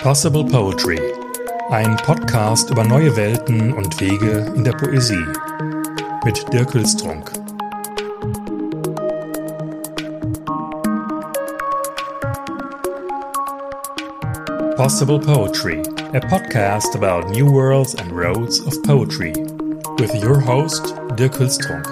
Possible Poetry, ein Podcast über neue Welten und Wege in der Poesie mit Dirk Hülstrunk. Possible Poetry, a podcast about new worlds and roads of poetry, with your host Dirk Hülstrunk.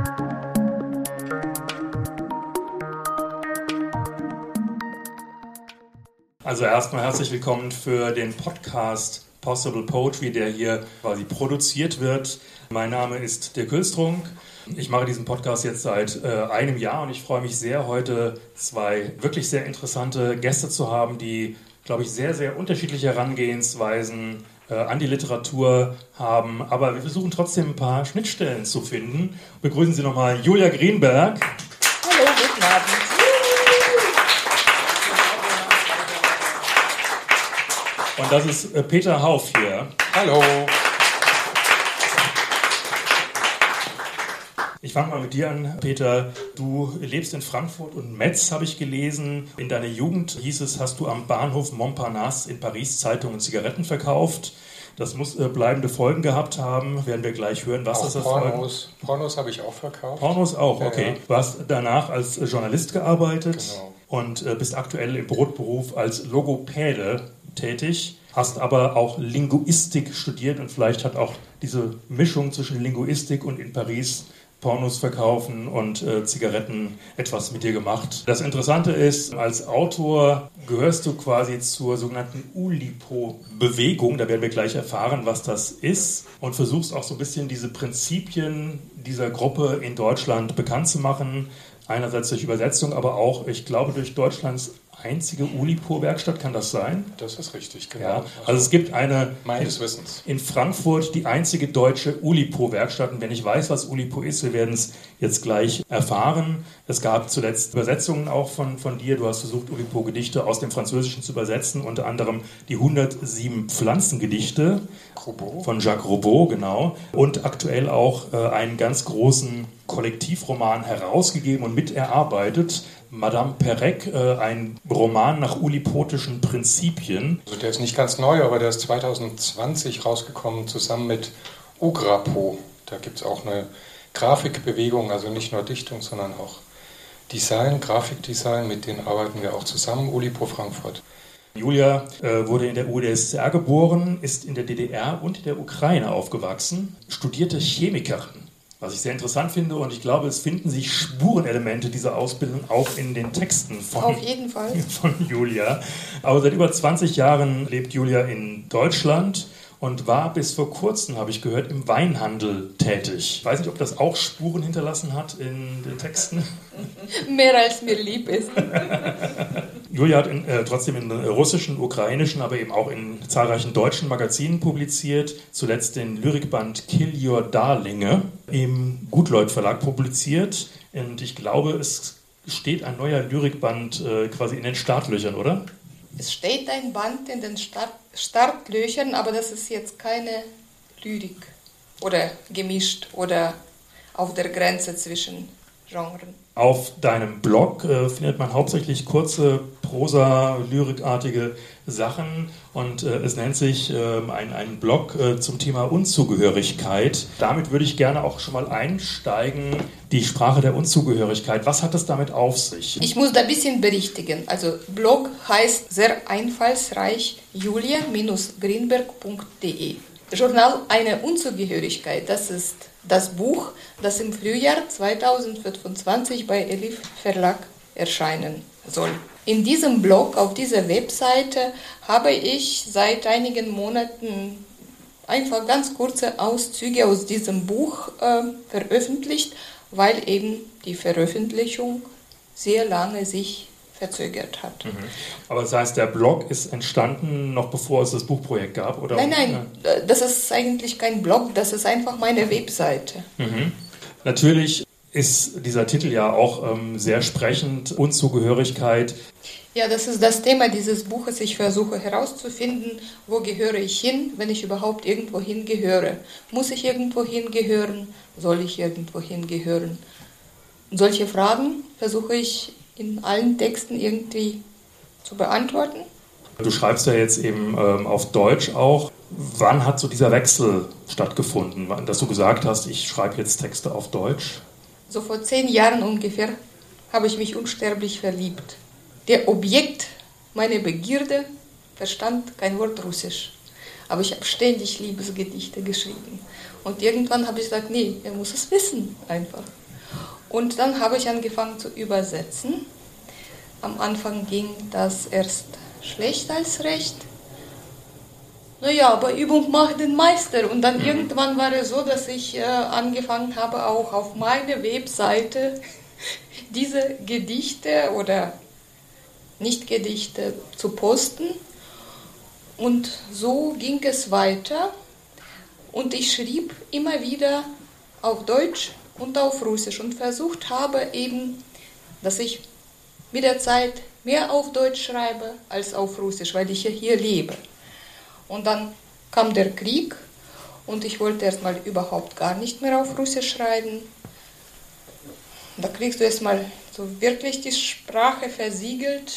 Also erstmal herzlich willkommen für den Podcast Possible Poetry, der hier quasi produziert wird. Mein Name ist Dirk Hülstrunk. Ich mache diesen Podcast jetzt seit einem Jahr und ich freue mich sehr, heute zwei wirklich sehr interessante Gäste zu haben, die, glaube ich, sehr, sehr unterschiedliche Herangehensweisen an die Literatur haben. Aber wir versuchen trotzdem ein paar Schnittstellen zu finden. Begrüßen Sie nochmal Julia Greenberg. Hallo, guten Abend. Und das ist Peter Hauff hier. Hallo. Ich fange mal mit dir an, Peter. Du lebst in Frankfurt und Metz, habe ich gelesen. In deiner Jugend hieß es, hast du am Bahnhof Montparnasse in Paris Zeitungen und Zigaretten verkauft. Das muss bleibende Folgen gehabt haben. Werden wir gleich hören, was auch das Pornos. Pornos habe ich auch verkauft. Pornos auch, okay. Ja. Du hast danach als Journalist gearbeitet Genau. und bist aktuell im Brotberuf als Logopäde tätig, hast aber auch Linguistik studiert und vielleicht hat auch diese Mischung zwischen Linguistik und in Paris Pornos verkaufen und Zigaretten etwas mit dir gemacht. Das Interessante ist, als Autor gehörst du quasi zur sogenannten Oulipo-Bewegung, da werden wir gleich erfahren, was das ist, und versuchst auch so ein bisschen diese Prinzipien dieser Gruppe in Deutschland bekannt zu machen. Einerseits durch Übersetzung, aber auch, ich glaube, durch Deutschlands einzige Oulipo-Werkstatt, kann das sein? Das ist richtig, genau. Ja, also es gibt eine meines Wissens in Frankfurt die einzige deutsche Oulipo-Werkstatt. Und wenn ich weiß, was Oulipo ist, wir werden es jetzt gleich erfahren. Es gab zuletzt Übersetzungen auch von dir. Du hast versucht, Oulipo-Gedichte aus dem Französischen zu übersetzen, unter anderem die 107 Pflanzengedichte von Jacques Roubaud, genau. Und aktuell auch einen ganz großen Kollektivroman herausgegeben und miterarbeitet. Madame Perec, ein Roman nach ulipotischen Prinzipien. Also der ist nicht ganz neu, aber der ist 2020 rausgekommen, zusammen mit Ugrapo. Da gibt es auch eine Grafikbewegung, also nicht nur Dichtung, sondern auch Design, Grafikdesign, mit denen arbeiten wir auch zusammen, Oulipo Frankfurt. Julia wurde in der UdSSR geboren, ist in der DDR und in der Ukraine aufgewachsen, studierte Chemikerin. Was ich sehr interessant finde, und ich glaube, es finden sich Spurenelemente dieser Ausbildung auch in den Texten Auf jeden Fall. Von Julia. Aber seit über 20 Jahren lebt Julia in Deutschland und war bis vor kurzem, habe ich gehört, im Weinhandel tätig. Ich weiß nicht, ob das auch Spuren hinterlassen hat in den Texten. Mehr als mir lieb ist. Julia hat trotzdem in russischen, ukrainischen, aber eben auch in zahlreichen deutschen Magazinen publiziert. Zuletzt den Lyrikband Kill Your Darlinge im Gutleut Verlag publiziert. Und ich glaube, es steht ein neuer Lyrikband quasi in den Startlöchern, oder? Es steht ein Band in den Startlöchern, aber das ist jetzt keine Lyrik oder gemischt oder auf der Grenze zwischen Genren. Auf deinem Blog findet man hauptsächlich kurze Prosa, lyrikartige Sachen und es nennt sich ein Blog zum Thema Unzugehörigkeit. Damit würde ich gerne auch schon mal einsteigen, die Sprache der Unzugehörigkeit. Was hat es damit auf sich? Ich muss da ein bisschen berichtigen. Also Blog heißt sehr einfallsreich julia-greenberg.de. Journal Eine Unzugehörigkeit, das ist das Buch, das im Frühjahr 2025 bei Elif Verlag erscheinen soll. In diesem Blog, auf dieser Webseite, habe ich seit einigen Monaten einfach ganz kurze Auszüge aus diesem Buch veröffentlicht, weil eben die Veröffentlichung sehr lange sich verzögert hat. Aber das heißt, der Blog ist entstanden, noch bevor es das Buchprojekt gab? Oder? Nein, das ist eigentlich kein Blog, das ist einfach meine Webseite. Natürlich ist dieser Titel ja auch sehr sprechend, Unzugehörigkeit. Ja, das ist das Thema dieses Buches. Ich versuche herauszufinden, wo gehöre ich hin, wenn ich überhaupt irgendwo hingehöre. Muss ich irgendwo hingehören? Soll ich irgendwo hingehören? Solche Fragen versuche ich in allen Texten irgendwie zu beantworten. Du schreibst ja jetzt eben auf Deutsch auch. Wann hat so dieser Wechsel stattgefunden, dass du gesagt hast, ich schreibe jetzt Texte auf Deutsch? So vor 10 Jahren ungefähr habe ich mich unsterblich verliebt. Der Objekt meiner Begierde verstand kein Wort Russisch. Aber ich habe ständig Liebesgedichte geschrieben. Und irgendwann habe ich gesagt, nee, er muss es wissen einfach. Und dann habe ich angefangen zu übersetzen. Am Anfang ging das erst schlecht als recht. Naja, aber Übung macht den Meister. Und dann irgendwann war es so, dass ich angefangen habe, auch auf meine Webseite diese Gedichte oder Nicht-Gedichte zu posten. Und so ging es weiter. Und ich schrieb immer wieder auf Deutsch und auf Russisch und versucht habe eben, dass ich mit der Zeit mehr auf Deutsch schreibe als auf Russisch, weil ich ja hier lebe. Und dann kam der Krieg und ich wollte erstmal überhaupt gar nicht mehr auf Russisch schreiben. Da kriegst du erstmal so wirklich die Sprache versiegt.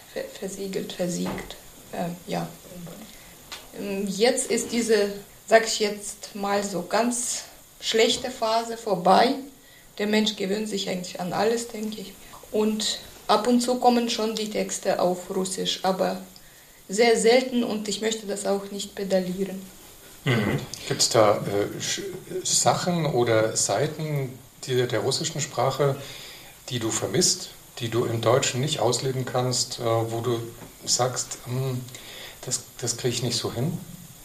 Ja. Jetzt ist diese, sag ich jetzt mal so, ganz schlechte Phase vorbei. Der Mensch gewöhnt sich eigentlich an alles, denke ich. Und ab und zu kommen schon die Texte auf Russisch, aber sehr selten und ich möchte das auch nicht pedalieren. Gibt es da Sachen oder Seiten der russischen Sprache, die du vermisst, die du im Deutschen nicht ausleben kannst, wo du sagst, das kriege ich nicht so hin?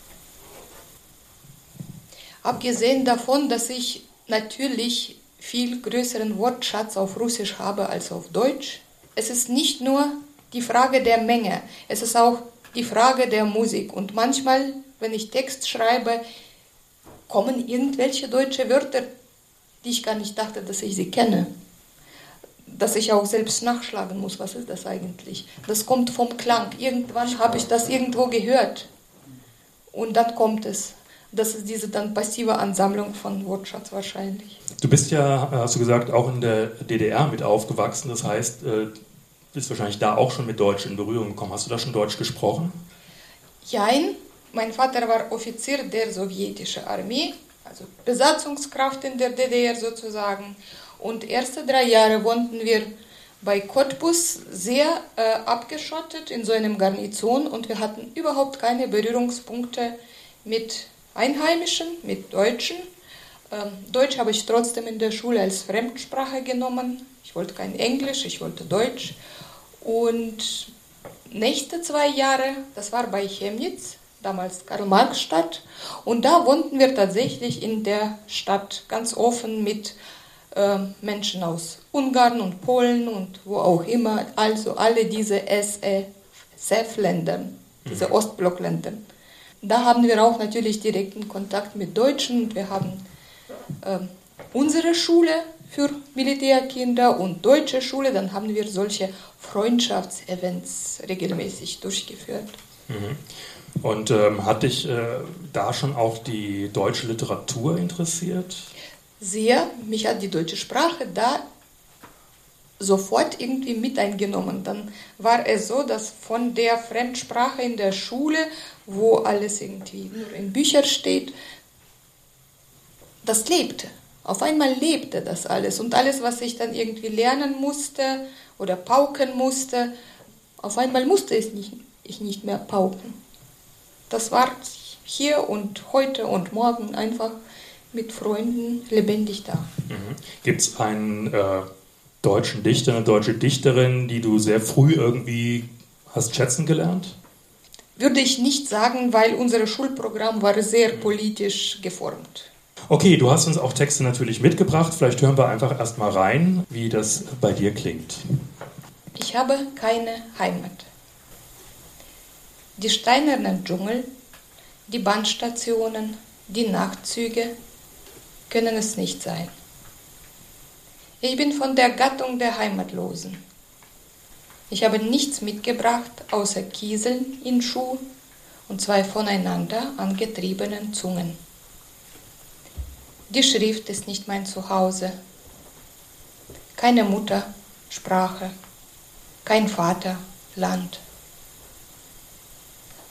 Abgesehen davon, dass ich natürlich viel größeren Wortschatz auf Russisch habe als auf Deutsch. Es ist nicht nur die Frage der Menge, es ist auch die Frage der Musik. Und manchmal, wenn ich Text schreibe, kommen irgendwelche deutsche Wörter, die ich gar nicht dachte, dass ich sie kenne. Dass ich auch selbst nachschlagen muss, was ist das eigentlich? Das kommt vom Klang. Irgendwann habe ich das irgendwo gehört. Und dann kommt es. Das ist diese dann passive Ansammlung von Wortschatz wahrscheinlich. Du bist ja, hast du gesagt, auch in der DDR mit aufgewachsen. Das heißt, bist wahrscheinlich da auch schon mit Deutsch in Berührung gekommen. Hast du da schon Deutsch gesprochen? Nein, mein Vater war Offizier der sowjetischen Armee, also Besatzungskraft in der DDR sozusagen. Und erste 3 Jahre wohnten wir bei Cottbus sehr abgeschottet in so einem Garnison und wir hatten überhaupt keine Berührungspunkte mit Einheimischen, mit Deutschen. Deutsch habe ich trotzdem in der Schule als Fremdsprache genommen. Ich wollte kein Englisch, ich wollte Deutsch. Und nächste 2 Jahre, das war bei Chemnitz, damals Karl-Marx-Stadt. Und da wohnten wir tatsächlich in der Stadt ganz offen mit Menschen aus Ungarn und Polen und wo auch immer. Also alle diese SEF-Länder, diese Ostblockländer. Da haben wir auch natürlich direkten Kontakt mit Deutschen und wir haben unsere Schule für Militärkinder und deutsche Schule, dann haben wir solche Freundschaftsevents regelmäßig durchgeführt. Und hat dich da schon auch die deutsche Literatur interessiert? Sehr. Mich hat die deutsche Sprache da sofort irgendwie mit eingenommen. Dann war es so, dass von der Fremdsprache in der Schule, wo alles irgendwie nur in Büchern steht, das lebte. Auf einmal lebte das alles. Und alles, was ich dann irgendwie lernen musste oder pauken musste, auf einmal musste ich nicht mehr pauken. Das war hier und heute und morgen einfach mit Freunden lebendig da. Gibt es einen deutschen Dichter, eine deutsche Dichterin, die du sehr früh irgendwie hast schätzen gelernt? Würde ich nicht sagen, weil unser Schulprogramm war sehr politisch geformt. Okay, du hast uns auch Texte natürlich mitgebracht. Vielleicht hören wir einfach erstmal rein, wie das bei dir klingt. Ich habe keine Heimat. Die steinernen Dschungel, die Bahnstationen, die Nachtzüge können es nicht sein. Ich bin von der Gattung der Heimatlosen. Ich habe nichts mitgebracht außer Kieseln in Schuh und 2 voneinander angetriebenen Zungen. Die Schrift ist nicht mein Zuhause. Keine Mutter, Sprache, kein Vater, Land.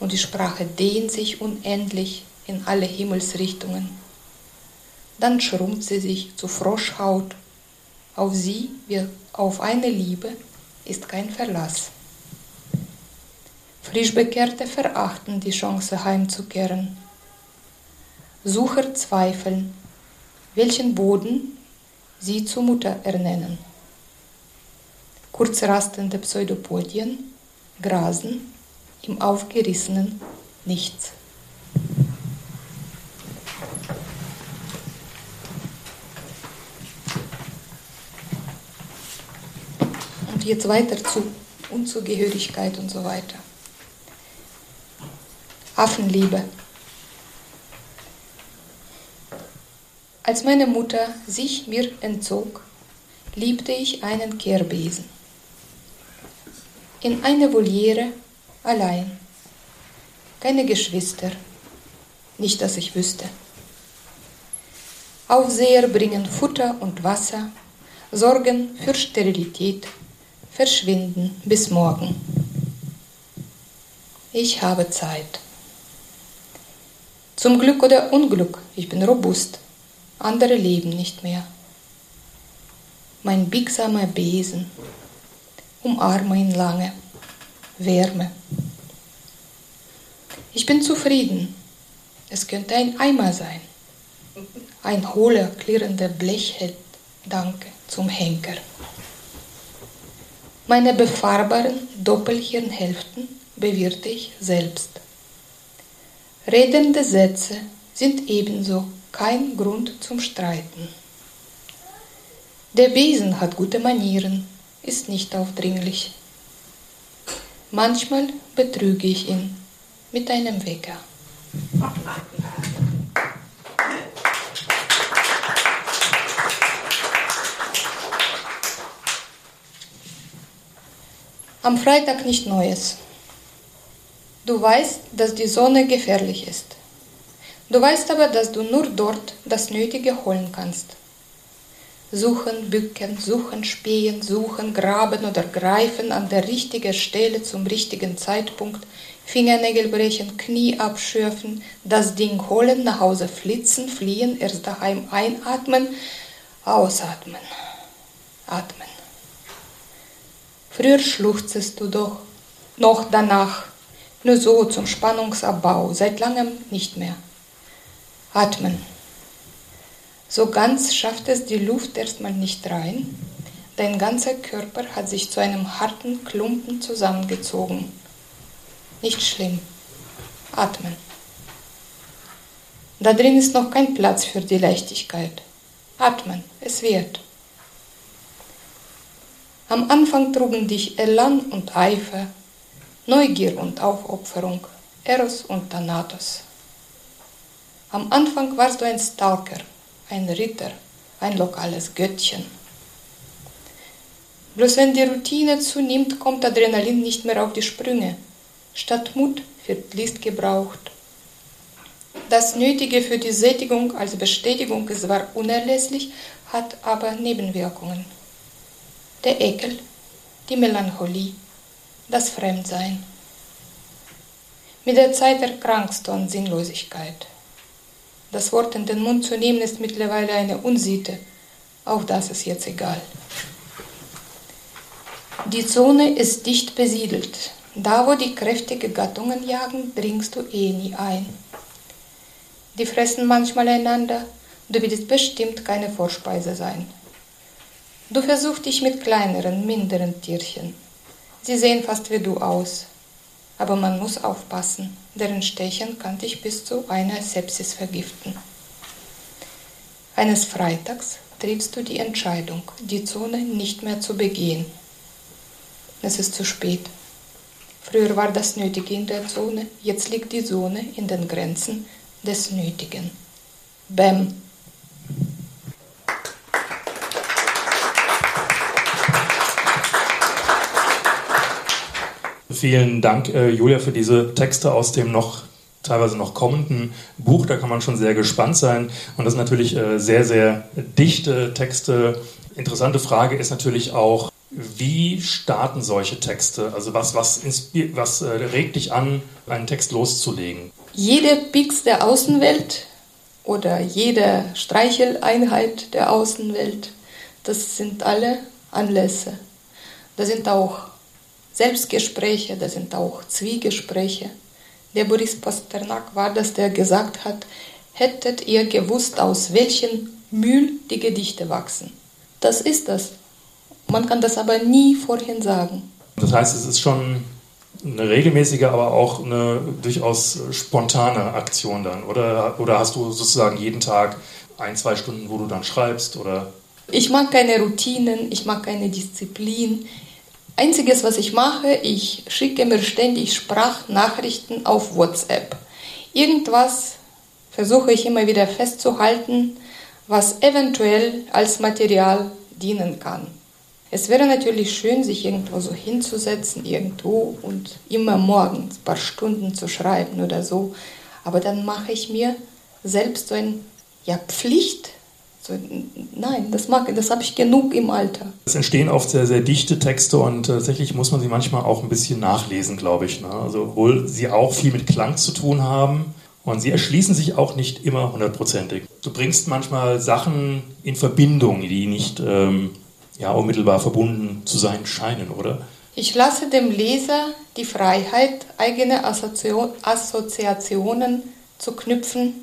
und die Sprache dehnt sich unendlich in alle Himmelsrichtungen. Dann schrumpft sie sich zu Froschhaut. Auf sie wie auf eine Liebe ist kein Verlass. Frischbekehrte verachten die Chance heimzukehren. Sucher zweifeln, welchen Boden sie zur Mutter ernennen. Kurzrastende Pseudopodien grasen im aufgerissenen Nichts. Und jetzt weiter zu Unzugehörigkeit und so weiter. Affenliebe. Als meine Mutter sich mir entzog, liebte ich einen Kehrbesen. In einer Voliere allein. Keine Geschwister, nicht dass ich wüsste. Aufseher bringen Futter und Wasser, sorgen für Sterilität, verschwinden bis morgen. Ich habe Zeit. Zum Glück oder Unglück, ich bin robust. Andere leben nicht mehr. Mein biegsamer Besen, umarme ihn lange, Wärme. Ich bin zufrieden. Es könnte ein Eimer sein. Ein hohler, klirrender Blechheld, danke, zum Henker. Meine befahrbaren Doppelhirnhälften bewirte ich selbst. Redende Sätze sind ebenso kein Grund zum Streiten. Der Besen hat gute Manieren, ist nicht aufdringlich. Manchmal betrüge ich ihn mit einem Wecker. Am Freitag nicht Neues. Du weißt, dass die Sonne gefährlich ist. Du weißt aber, dass du nur dort das Nötige holen kannst. Suchen, bücken, suchen, spähen, suchen, graben oder greifen an der richtigen Stelle zum richtigen Zeitpunkt, Fingernägel brechen, Knie abschürfen, das Ding holen, nach Hause flitzen, fliehen, erst daheim einatmen, ausatmen, atmen. Früher schluchzest du doch, noch danach, nur so zum Spannungsabbau, seit langem nicht mehr. Atmen. So ganz schafft es die Luft erstmal nicht rein. Dein ganzer Körper hat sich zu einem harten Klumpen zusammengezogen. Nicht schlimm. Atmen. Da drin ist noch kein Platz für die Leichtigkeit. Atmen. Es wird. Am Anfang trugen dich Elan und Eifer, Neugier und Aufopferung, Eros und Thanatos. Am Anfang warst du ein Stalker, ein Ritter, ein lokales Göttchen. Bloß wenn die Routine zunimmt, kommt Adrenalin nicht mehr auf die Sprünge. Statt Mut wird List gebraucht. Das Nötige für die Sättigung als Bestätigung ist zwar unerlässlich, hat aber Nebenwirkungen. Der Ekel, die Melancholie, das Fremdsein. Mit der Zeit erkrankst du an Sinnlosigkeit. Das Wort in den Mund zu nehmen ist mittlerweile eine Unsitte. Auch das ist jetzt egal. Die Zone ist dicht besiedelt. Da, wo die kräftigen Gattungen jagen, dringst du nie ein. Die fressen manchmal einander. Du willst bestimmt keine Vorspeise sein. Du versuchst dich mit kleineren, minderen Tierchen. Sie sehen fast wie du aus. Aber man muss aufpassen, deren Stechen kann dich bis zu einer Sepsis vergiften. Eines Freitags triffst du die Entscheidung, die Zone nicht mehr zu begehen. Es ist zu spät. Früher war das Nötige in der Zone, jetzt liegt die Zone in den Grenzen des Nötigen. Bäm! Vielen Dank, Julia, für diese Texte aus dem teilweise noch kommenden Buch. Da kann man schon sehr gespannt sein. Und das sind natürlich sehr, sehr dichte Texte. Interessante Frage ist natürlich auch, Wie starten solche Texte? Also was regt dich an, einen Text loszulegen? Jede Pieks der Außenwelt oder jede Streicheleinheit der Außenwelt, das sind alle Anlässe. Das sind auch Selbstgespräche, das sind auch Zwiegespräche. Der Boris Pasternak war das, der gesagt hat, hättet ihr gewusst, aus welchem Mühl die Gedichte wachsen. Das ist das. Man kann das aber nie vorhin sagen. Das heißt, es ist schon eine regelmäßige, aber auch eine durchaus spontane Aktion dann, oder hast du sozusagen jeden Tag 1-2 Stunden, wo du dann schreibst, oder? Ich mag keine Routinen, ich mag keine Disziplin. Einziges, was ich mache, ich schicke mir ständig Sprachnachrichten auf WhatsApp. Irgendwas versuche ich immer wieder festzuhalten, was eventuell als Material dienen kann. Es wäre natürlich schön, sich irgendwo so hinzusetzen, irgendwo und immer morgens ein paar Stunden zu schreiben oder so. Aber dann mache ich mir selbst so eine Pflicht. So, nein, das habe ich genug im Alter. Es entstehen oft sehr, sehr dichte Texte und tatsächlich muss man sie manchmal auch ein bisschen nachlesen, glaube ich. Ne? Also, obwohl sie auch viel mit Klang zu tun haben und sie erschließen sich auch nicht immer 100%ig. Du bringst manchmal Sachen in Verbindung, die nicht unmittelbar verbunden zu sein scheinen, oder? Ich lasse dem Leser die Freiheit, eigene Assoziationen zu knüpfen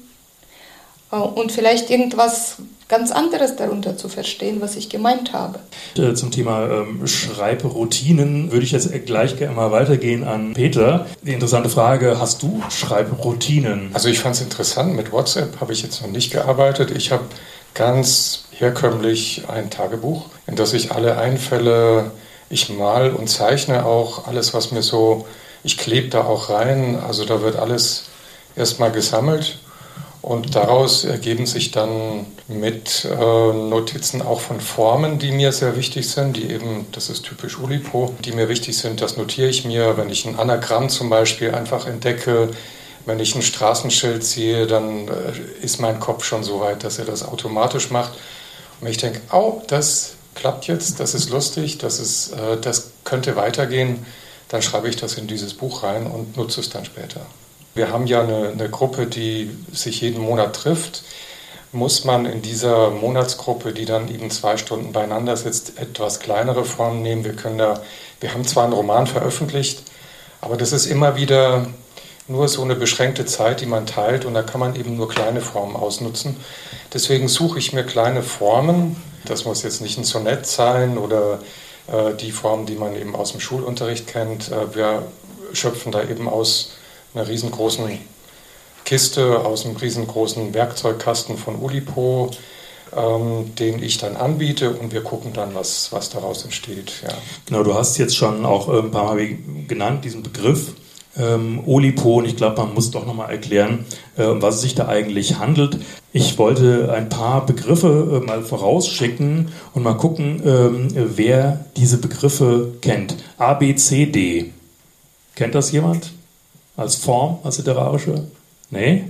und vielleicht irgendwas ganz anderes darunter zu verstehen, was ich gemeint habe. Zum Thema Schreibroutinen würde ich jetzt gleich gerne mal weitergehen an Peter. Die interessante Frage, hast du Schreibroutinen? Also ich fand es interessant, mit WhatsApp habe ich jetzt noch nicht gearbeitet. Ich habe ganz herkömmlich ein Tagebuch, in das ich alle Einfälle, ich mal und zeichne auch alles, was mir so, ich klebe da auch rein, also da wird alles erstmal gesammelt und daraus ergeben sich dann mit Notizen auch von Formen, die mir sehr wichtig sind, die eben, das ist typisch Oulipo, die mir wichtig sind, das notiere ich mir, wenn ich ein Anagramm zum Beispiel einfach entdecke. Wenn ich ein Straßenschild sehe, dann ist mein Kopf schon so weit, dass er das automatisch macht. Und wenn ich denke, das klappt jetzt, das ist lustig, das könnte weitergehen, dann schreibe ich das in dieses Buch rein und nutze es dann später. Wir haben ja eine Gruppe, die sich jeden Monat trifft. Muss man in dieser Monatsgruppe, die dann eben 2 Stunden beieinander sitzt, etwas kleinere Formen nehmen. Wir haben zwar einen Roman veröffentlicht, aber das ist immer wieder nur so eine beschränkte Zeit, die man teilt und da kann man eben nur kleine Formen ausnutzen. Deswegen suche ich mir kleine Formen. Das muss jetzt nicht ein Sonett sein oder die Form, die man eben aus dem Schulunterricht kennt. Wir schöpfen da eben aus einer riesengroßen Kiste, aus einem riesengroßen Werkzeugkasten von Oulipo, den ich dann anbiete und wir gucken dann, was daraus entsteht. Ja. Genau, du hast jetzt schon auch ein paar Mal genannt, diesen Begriff. Oulipo, und ich glaube, man muss doch nochmal erklären, um was es sich da eigentlich handelt. Ich wollte ein paar Begriffe mal vorausschicken und mal gucken, wer diese Begriffe kennt. A, B, C, D. Kennt das jemand? Als Form, als literarische? Nee?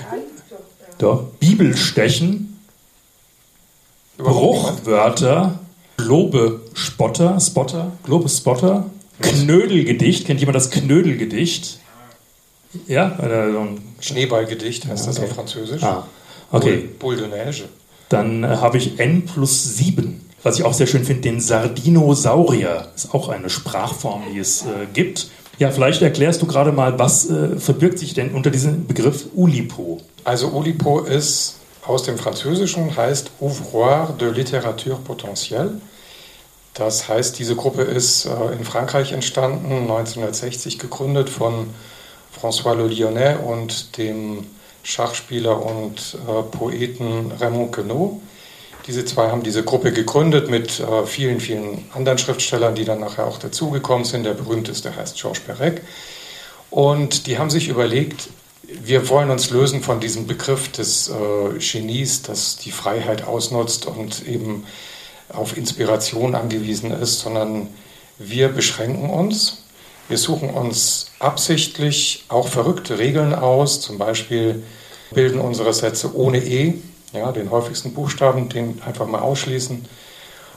Doch. Bibelstechen, Bruchwörter, Globespotter, Globespotter, Knödelgedicht. Kennt jemand das Knödelgedicht? Ja? So ein Schneeballgedicht heißt das auf Französisch. Ah, okay. Boule de neige. Dann habe ich N+7. Was ich auch sehr schön finde, den Sardinosaurier. Ist auch eine Sprachform, die es gibt. Ja, vielleicht erklärst du gerade mal, was verbirgt sich denn unter diesem Begriff Oulipo? Also Oulipo ist aus dem Französischen, heißt Ouvroir de Littérature Potentielle. Das heißt, diese Gruppe ist in Frankreich entstanden, 1960 gegründet von François Le Lyonnais und dem Schachspieler und Poeten Raymond Queneau. Diese zwei haben diese Gruppe gegründet mit vielen, vielen anderen Schriftstellern, die dann nachher auch dazugekommen sind. Der berühmteste heißt Georges Perec. Und die haben sich überlegt, wir wollen uns lösen von diesem Begriff des Genies, das die Freiheit ausnutzt und eben auf Inspiration angewiesen ist, sondern wir beschränken uns. Wir suchen uns absichtlich auch verrückte Regeln aus, zum Beispiel bilden unsere Sätze ohne E, ja, den häufigsten Buchstaben, den einfach mal ausschließen.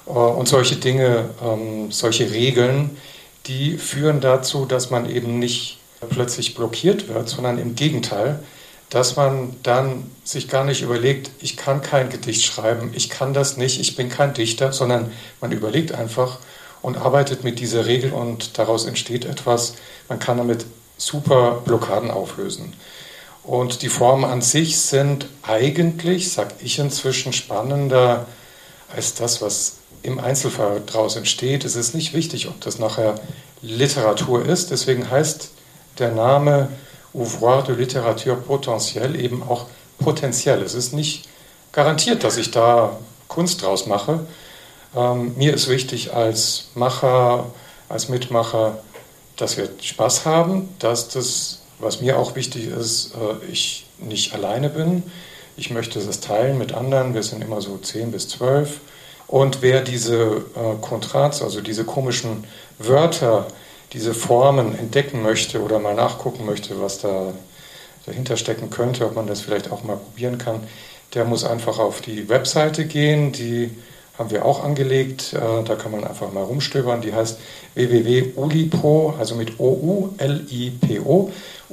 Und solche Dinge, solche Regeln, die führen dazu, dass man eben nicht plötzlich blockiert wird, sondern im Gegenteil, dass man dann sich gar nicht überlegt, ich kann kein Gedicht schreiben, ich kann das nicht, ich bin kein Dichter, sondern man überlegt einfach und arbeitet mit dieser Regel und daraus entsteht etwas. Man kann damit super Blockaden auflösen. Und die Formen an sich sind eigentlich, sag ich inzwischen, spannender als das, was im Einzelfall daraus entsteht. Es ist nicht wichtig, ob das nachher Literatur ist. Deswegen heißt der Name Ouvroir de Littérature potentielle eben auch potenziell. Es ist nicht garantiert, dass ich da Kunst draus mache. Mir ist wichtig als Macher, als Mitmacher, dass wir Spaß haben, dass das, was mir auch wichtig ist, ich nicht alleine bin. Ich möchte das teilen mit anderen. Wir sind immer so 10 bis 12. Und wer diese Contrats, also diese komischen Wörter, diese Formen entdecken möchte oder mal nachgucken möchte, was da dahinter stecken könnte, ob man das vielleicht auch mal probieren kann, der muss einfach auf die Webseite gehen, die haben wir auch angelegt, da kann man einfach mal rumstöbern, die heißt www.ulipo, also mit O-U-L-I-P-O,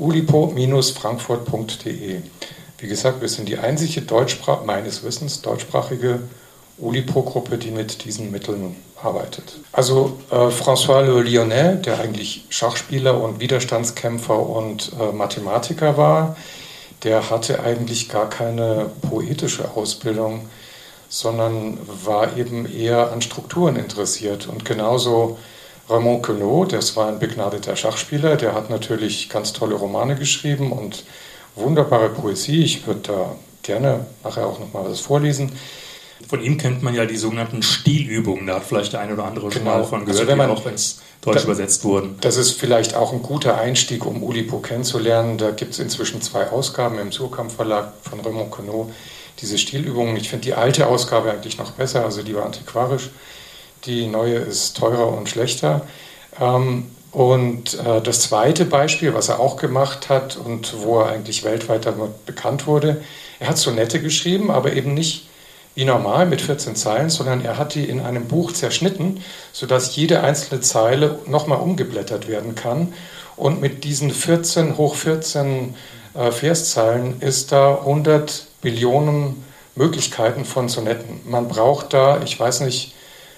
ulipo-frankfurt.de. Wie gesagt, wir sind die einzige meines Wissens deutschsprachige Ulipo-Gruppe, die mit diesen Mitteln arbeitet. Also François Le Lyonnais, der eigentlich Schachspieler und Widerstandskämpfer und Mathematiker war, der hatte eigentlich gar keine poetische Ausbildung, sondern war eben eher an Strukturen interessiert. Und genauso Raymond Queneau, das war ein begnadeter Schachspieler, der hat natürlich ganz tolle Romane geschrieben und wunderbare Poesie. Ich würde da gerne nachher auch noch mal was vorlesen. Von ihm kennt man ja die sogenannten Stilübungen. Da hat vielleicht der eine oder andere schon mal von gehört, also auch wenn es deutsch übersetzt wurden. Das ist vielleicht auch ein guter Einstieg, um Ulipo kennenzulernen. Da gibt es inzwischen 2 Ausgaben im Surkamp Verlag von Raymond Queneau. Diese Stilübungen, ich finde die alte Ausgabe eigentlich noch besser, also die war antiquarisch. Die neue ist teurer und schlechter. Und das zweite Beispiel, was er auch gemacht hat und wo er eigentlich weltweit damit bekannt wurde, er hat Sonette geschrieben, aber eben nicht wie normal mit 14 Zeilen, sondern er hat die in einem Buch zerschnitten, sodass jede einzelne Zeile nochmal umgeblättert werden kann. Und mit diesen 14 hoch 14 Verszeilen ist da 100 Billionen Möglichkeiten von Sonetten. Man braucht da, ich weiß nicht,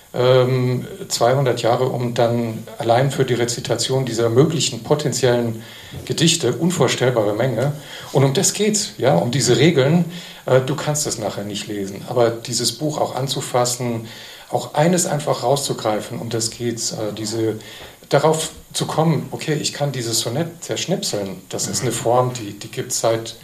200 Jahre, um dann allein für die Rezitation dieser möglichen potenziellen Gedichte, unvorstellbare Menge. Und um das geht's, ja, um diese Regeln. Du kannst es nachher nicht lesen, aber dieses Buch auch anzufassen, auch eines einfach rauszugreifen, um das geht's. Darauf zu kommen, okay, ich kann dieses Sonett zerschnipseln. Das ist eine Form, die gibt es seit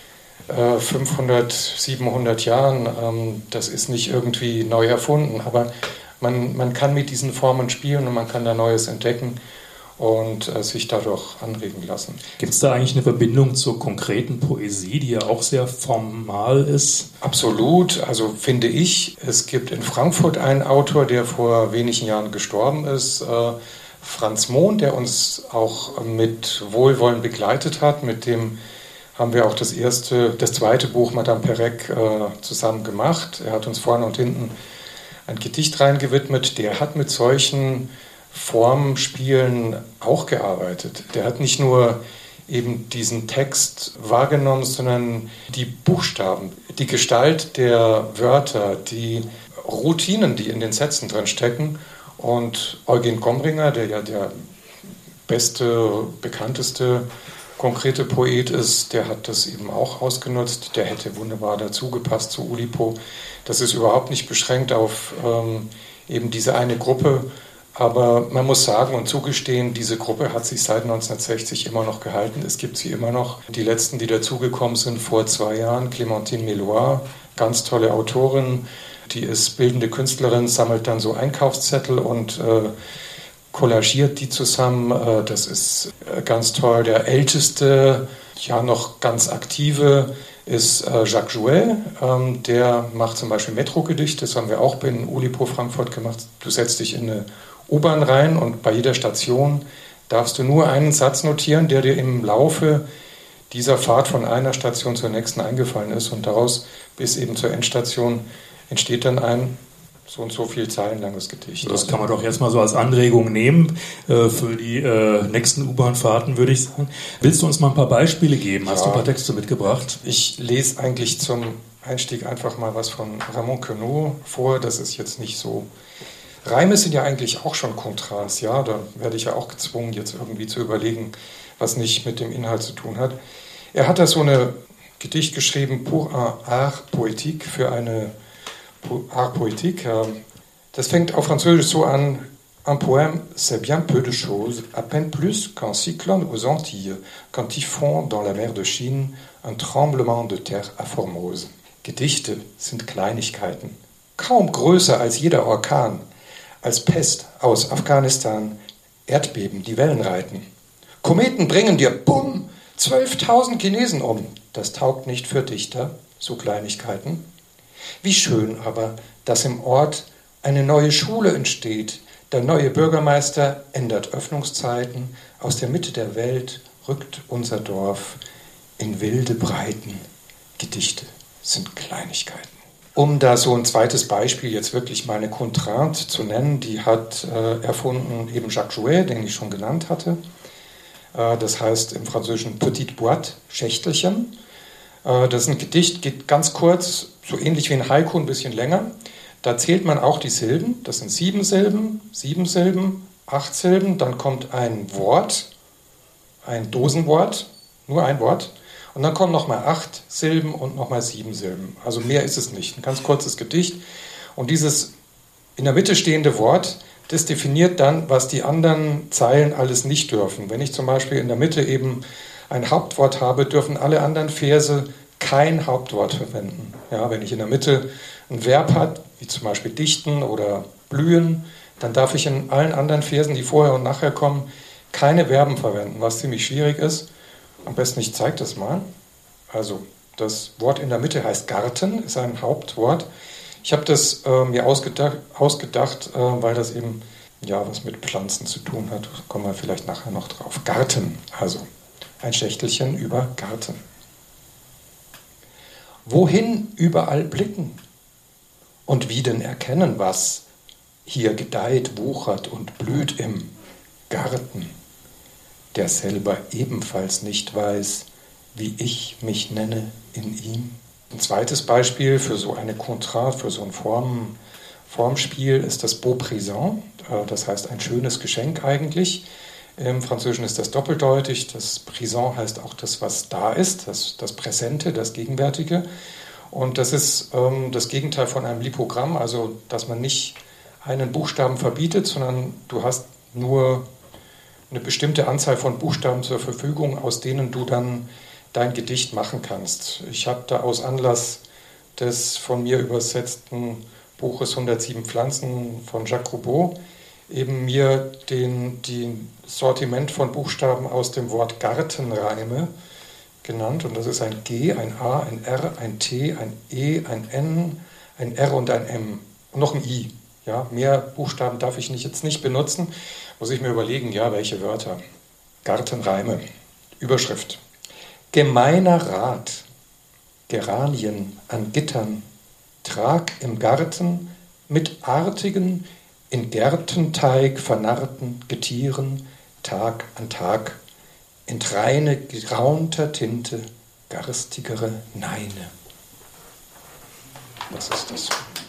500, 700 Jahren. Das ist nicht irgendwie neu erfunden, aber man kann mit diesen Formen spielen und man kann da Neues entdecken und sich dadurch anregen lassen. Gibt es da eigentlich eine Verbindung zur konkreten Poesie, die ja auch sehr formal ist? Absolut, also finde ich. Es gibt in Frankfurt einen Autor, der vor wenigen Jahren gestorben ist, Franz Mohn, der uns auch mit Wohlwollen begleitet hat. Mit dem haben wir auch das zweite Buch Madame Perec zusammen gemacht. Er hat uns vorne und hinten ein Gedicht reingewidmet. Der hat mit solchen Formspielen auch gearbeitet. Der hat nicht nur eben diesen Text wahrgenommen, sondern die Buchstaben, die Gestalt der Wörter, die Routinen, die in den Sätzen drin stecken. Und Eugen Gomringer, der ja der beste, bekannteste konkrete Poet ist, der hat das eben auch ausgenutzt. Der hätte wunderbar dazu gepasst zu Ulipo. Das ist überhaupt nicht beschränkt auf eben diese eine Gruppe. Aber man muss sagen und zugestehen, diese Gruppe hat sich seit 1960 immer noch gehalten. Es gibt sie immer noch. Die letzten, die dazugekommen sind vor 2 Jahren, Clémentine Mélois, ganz tolle Autorin, die ist bildende Künstlerin, sammelt dann so Einkaufszettel und kollagiert die zusammen. Das ist ganz toll. Der älteste, ja noch ganz aktive, ist Jacques Jouet. Der macht zum Beispiel Metro-Gedichte. Das haben wir auch in Ulipo Frankfurt gemacht. Du setzt dich in eine U-Bahn rein und bei jeder Station darfst du nur einen Satz notieren, der dir im Laufe dieser Fahrt von einer Station zur nächsten eingefallen ist. Und daraus bis eben zur Endstation entsteht dann ein so und so viel Zeilen langes Gedicht. Das kann man doch erstmal so als Anregung nehmen für die nächsten U-Bahn-Fahrten, würde ich sagen. Willst du uns mal ein paar Beispiele geben? Hast du ein paar Texte mitgebracht? Ich lese eigentlich zum Einstieg einfach mal was von Raymond Queneau vor. Das ist jetzt nicht so... Reime sind ja eigentlich auch schon Kontrast, ja. Da werde ich ja auch gezwungen, jetzt irgendwie zu überlegen, was nicht mit dem Inhalt zu tun hat. Er hat da so eine Gedicht geschrieben, pour un art poétique, für eine Art Poétique. Das fängt auf Französisch so an: Un poème, c'est bien peu de choses, à peine plus qu'un cyclone aux Antilles, quand typhon dans la mer de Chine, un tremblement de terre à Formose. Gedichte sind Kleinigkeiten, kaum größer als jeder Orkan, als Pest aus Afghanistan, Erdbeben, die Wellen reiten. Kometen bringen dir, bumm, 12.000 Chinesen um. Das taugt nicht für Dichter, so Kleinigkeiten. Wie schön aber, dass im Ort eine neue Schule entsteht. Der neue Bürgermeister ändert Öffnungszeiten. Aus der Mitte der Welt rückt unser Dorf in wilde Breiten. Gedichte sind Kleinigkeiten. Um da so ein zweites Beispiel jetzt wirklich mal eine Contrainte zu nennen, die hat erfunden eben Jacques Jouet, den ich schon genannt hatte. Das heißt im Französischen Petite Boîte, Schächtelchen. Das ist ein Gedicht, geht ganz kurz, so ähnlich wie ein Haiku, ein bisschen länger. Da zählt man auch die Silben. Das sind 7 Silben, 8 Silben. Dann kommt ein Wort, ein Dosenwort, nur ein Wort. Und dann kommen nochmal 8 Silben und nochmal 7 Silben. Also mehr ist es nicht. Ein ganz kurzes Gedicht. Und dieses in der Mitte stehende Wort, das definiert dann, was die anderen Zeilen alles nicht dürfen. Wenn ich zum Beispiel in der Mitte eben ein Hauptwort habe, dürfen alle anderen Verse kein Hauptwort verwenden. Ja, wenn ich in der Mitte ein Verb habe, wie zum Beispiel dichten oder blühen, dann darf ich in allen anderen Versen, die vorher und nachher kommen, keine Verben verwenden, was ziemlich schwierig ist. Am besten, ich zeige das mal. Also, das Wort in der Mitte heißt Garten, ist ein Hauptwort. Ich habe das mir ausgedacht, weil das eben was mit Pflanzen zu tun hat. Da kommen wir vielleicht nachher noch drauf. Garten, also ein Schächtelchen über Garten. Wohin überall blicken und wie denn erkennen, was hier gedeiht, wuchert und blüht im Garten, der selber ebenfalls nicht weiß, wie ich mich nenne in ihm. Ein zweites Beispiel für so eine Contrainte, für so ein Formspiel ist das Beau Présent, das heißt ein schönes Geschenk eigentlich. Im Französischen ist das doppeldeutig. Das Présent heißt auch das, was da ist, das Präsente, das Gegenwärtige. Und das ist das Gegenteil von einem Lipogramm, also dass man nicht einen Buchstaben verbietet, sondern du hast nur eine bestimmte Anzahl von Buchstaben zur Verfügung, aus denen du dann dein Gedicht machen kannst. Ich habe da aus Anlass des von mir übersetzten Buches 107 Pflanzen von Jacques Roubaud eben mir die Sortiment von Buchstaben aus dem Wort Gartenreime genannt. Und das ist ein G, ein A, ein R, ein T, ein E, ein N, ein R und ein M. Und noch ein I. Ja, mehr Buchstaben darf ich jetzt nicht benutzen. Muss ich mir überlegen, welche Wörter. Gartenreime. Überschrift. Gemeiner Rat. Geranien an Gittern. Trag im Garten mit artigen, in Gärtenteig vernarrten Getieren Tag an Tag entreine geraunter Tinte garstigere Neine. Was ist das?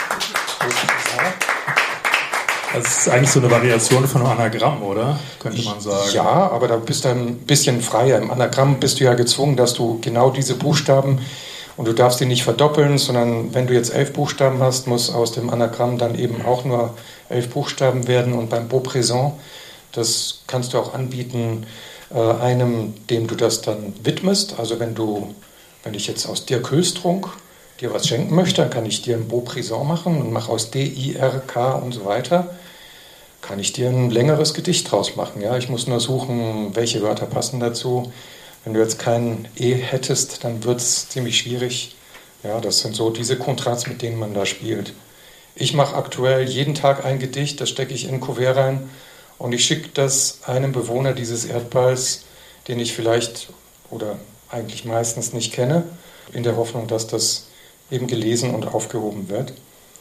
Das ist eigentlich so eine Variation von einem Anagramm, oder? Könnte man sagen. Ja, aber da bist du ein bisschen freier. Im Anagramm bist du ja gezwungen, dass du genau diese Buchstaben, und du darfst die nicht verdoppeln, sondern wenn du jetzt 11 Buchstaben hast, muss aus dem Anagramm dann eben auch nur 11 Buchstaben werden. Und beim Beau Présent, das kannst du auch anbieten, einem, dem du das dann widmest. Also wenn ich jetzt aus Dirk Höstrunk dir was schenken möchte, dann kann ich dir ein Beau Présent machen und mache aus D-I-R-K und so weiter, kann ich dir ein längeres Gedicht draus machen. Ja? Ich muss nur suchen, welche Wörter passen dazu. Wenn du jetzt kein E hättest, dann wird es ziemlich schwierig. Ja, das sind so diese Kontrasts, mit denen man da spielt. Ich mache aktuell jeden Tag ein Gedicht, das stecke ich in ein Kuvert rein und ich schicke das einem Bewohner dieses Erdballs, den ich vielleicht oder eigentlich meistens nicht kenne, in der Hoffnung, dass das eben gelesen und aufgehoben wird.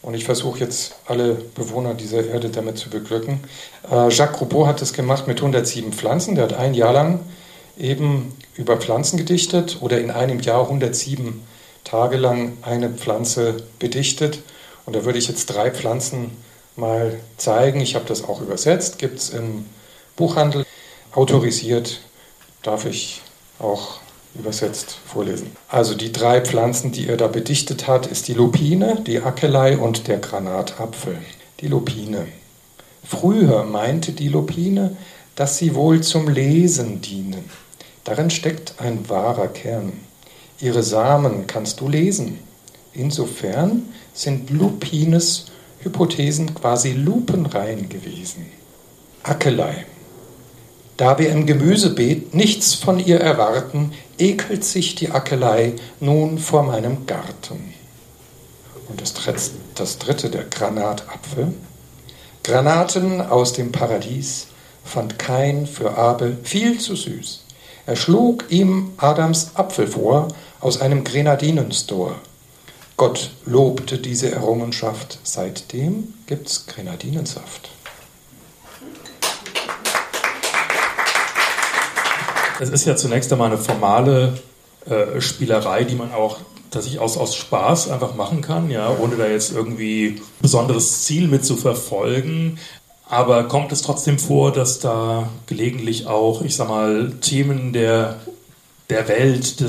Und ich versuche jetzt alle Bewohner dieser Erde damit zu beglücken. Jacques Coupeau hat das gemacht mit 107 Pflanzen. Der hat ein Jahr lang eben über Pflanzen gedichtet oder in einem Jahr 107 Tage lang eine Pflanze bedichtet. Und da würde ich jetzt 3 Pflanzen mal zeigen. Ich habe das auch übersetzt, gibt es im Buchhandel. Autorisiert darf ich auch übersetzt vorlesen. Also die 3 Pflanzen, die er da bedichtet hat, ist die Lupine, die Akelei und der Granatapfel. Die Lupine. Früher meinte die Lupine, dass sie wohl zum Lesen dienen. Darin steckt ein wahrer Kern. Ihre Samen kannst du lesen. Insofern sind Lupines Hypothesen quasi lupenrein gewesen. Akelei. Da wir im Gemüsebeet nichts von ihr erwarten, ekelt sich die Akelei nun vor meinem Garten. Und das dritte, der Granatapfel. Granaten aus dem Paradies fand Kain für Abel viel zu süß. Er schlug ihm Adams Apfel vor aus einem Grenadinenstore. Gott lobte diese Errungenschaft. Seitdem gibt's Grenadinensaft. Es ist ja zunächst einmal eine formale Spielerei, die man auch tatsächlich aus Spaß einfach machen kann, ja, ohne da jetzt irgendwie besonderes Ziel mit zu verfolgen. Aber kommt es trotzdem vor, dass da gelegentlich auch, ich sag mal, Themen der Welt,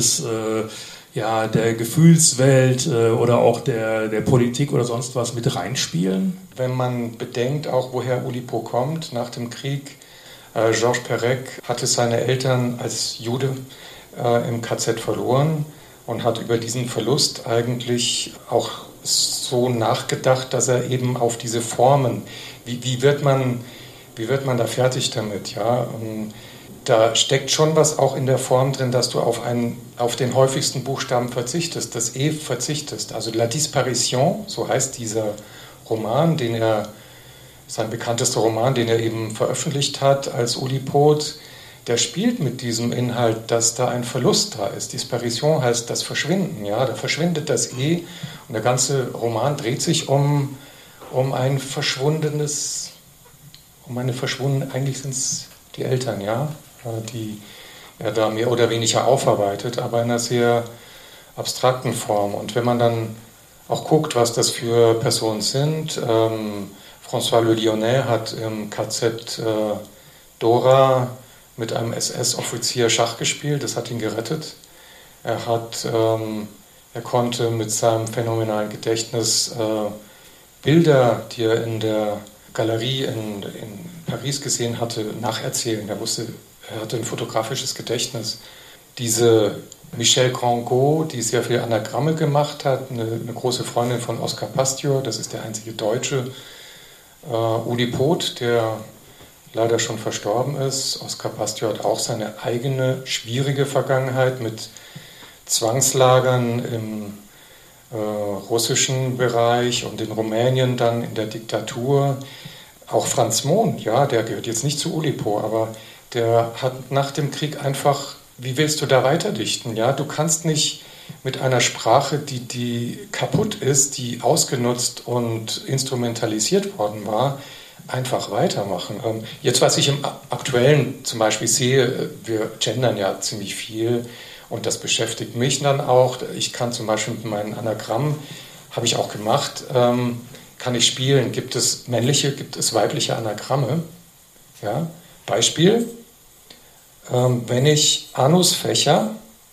der Gefühlswelt oder auch der Politik oder sonst was mit reinspielen? Wenn man bedenkt, auch woher Oulipo kommt, nach dem Krieg, Georges Perec hatte seine Eltern als Jude im KZ verloren und hat über diesen Verlust eigentlich auch so nachgedacht, dass er eben auf diese Formen, wie wird man da fertig damit, ja? Da steckt schon was auch in der Form drin, dass du auf den häufigsten Buchstaben verzichtest, das E verzichtest. Also La Disparition, so heißt dieser Roman, sein bekanntester Roman, den er eben veröffentlicht hat als Oulipo, der spielt mit diesem Inhalt, dass da ein Verlust da ist. Disparition heißt das Verschwinden, ja, da verschwindet das E und der ganze Roman dreht sich um ein verschwundenes, eigentlich sind es die Eltern, ja, die er da mehr oder weniger aufarbeitet, aber in einer sehr abstrakten Form. Und wenn man dann auch guckt, was das für Personen sind, François Le Lyonnais hat im KZ Dora mit einem SS-Offizier Schach gespielt, das hat ihn gerettet. Er konnte mit seinem phänomenalen Gedächtnis Bilder, die er in der Galerie in Paris gesehen hatte, nacherzählen. Er hatte ein fotografisches Gedächtnis. Diese Michelle Grandgot, die sehr viele Anagramme gemacht hat, eine große Freundin von Oskar Pastior, das ist der einzige Deutsche, Oulipo, der leider schon verstorben ist. Oskar Pastior hat auch seine eigene schwierige Vergangenheit mit Zwangslagern im russischen Bereich und in Rumänien dann in der Diktatur. Auch Franz Mohn, ja, der gehört jetzt nicht zu Oulipo, aber der hat nach dem Krieg einfach, wie willst du da weiterdichten? Ja? Du kannst nicht mit einer Sprache, die kaputt ist, die ausgenutzt und instrumentalisiert worden war, einfach weitermachen. Jetzt, was ich im Aktuellen zum Beispiel sehe, wir gendern ja ziemlich viel und das beschäftigt mich dann auch. Ich kann zum Beispiel mit meinen Anagrammen, habe ich auch gemacht, kann ich spielen. Gibt es männliche, gibt es weibliche Anagramme? Ja? Beispiel, wenn ich Anusfächer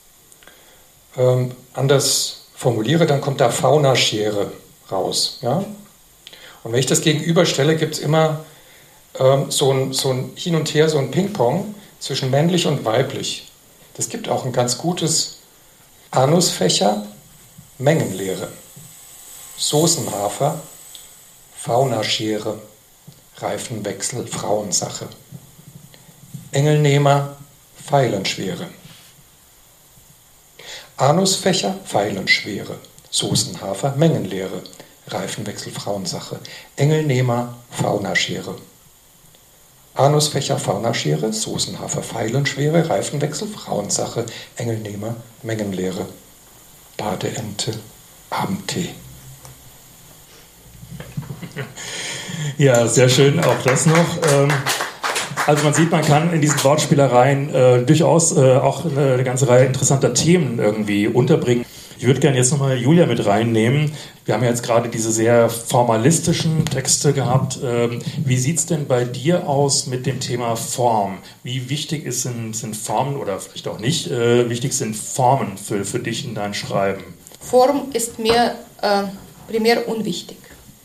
anders formuliere, dann kommt da Faunaschere raus. Ja? Und wenn ich das gegenüberstelle, gibt es immer so ein Hin und Her, so ein Ping-Pong zwischen männlich und weiblich. Das gibt auch ein ganz gutes Anusfächer, Mengenlehre, Soßenhafer, Faunaschere, Reifenwechsel, Frauensache, Engelnehmer, Feilenschwere. Anusfächer, Feilenschwere, Soßenhafer, Mengenlehre, Reifenwechsel, Frauensache, Engelnehmer, Faunaschere. Anusfächer, Faunaschere, Soßenhafer, Feilenschwere, Reifenwechsel, Frauensache, Engelnehmer, Mengenlehre. Badeente, Abendtee. Ja, sehr schön, auch das noch. Also man sieht, man kann in diesen Wortspielereien durchaus auch eine ganze Reihe interessanter Themen irgendwie unterbringen. Ich würde gerne jetzt nochmal Julia mit reinnehmen. Wir haben ja jetzt gerade diese sehr formalistischen Texte gehabt. Wie sieht es denn bei dir aus mit dem Thema Form? Wie wichtig sind Formen oder vielleicht auch nicht wichtig sind Formen für dich in deinem Schreiben? Form ist mir primär unwichtig.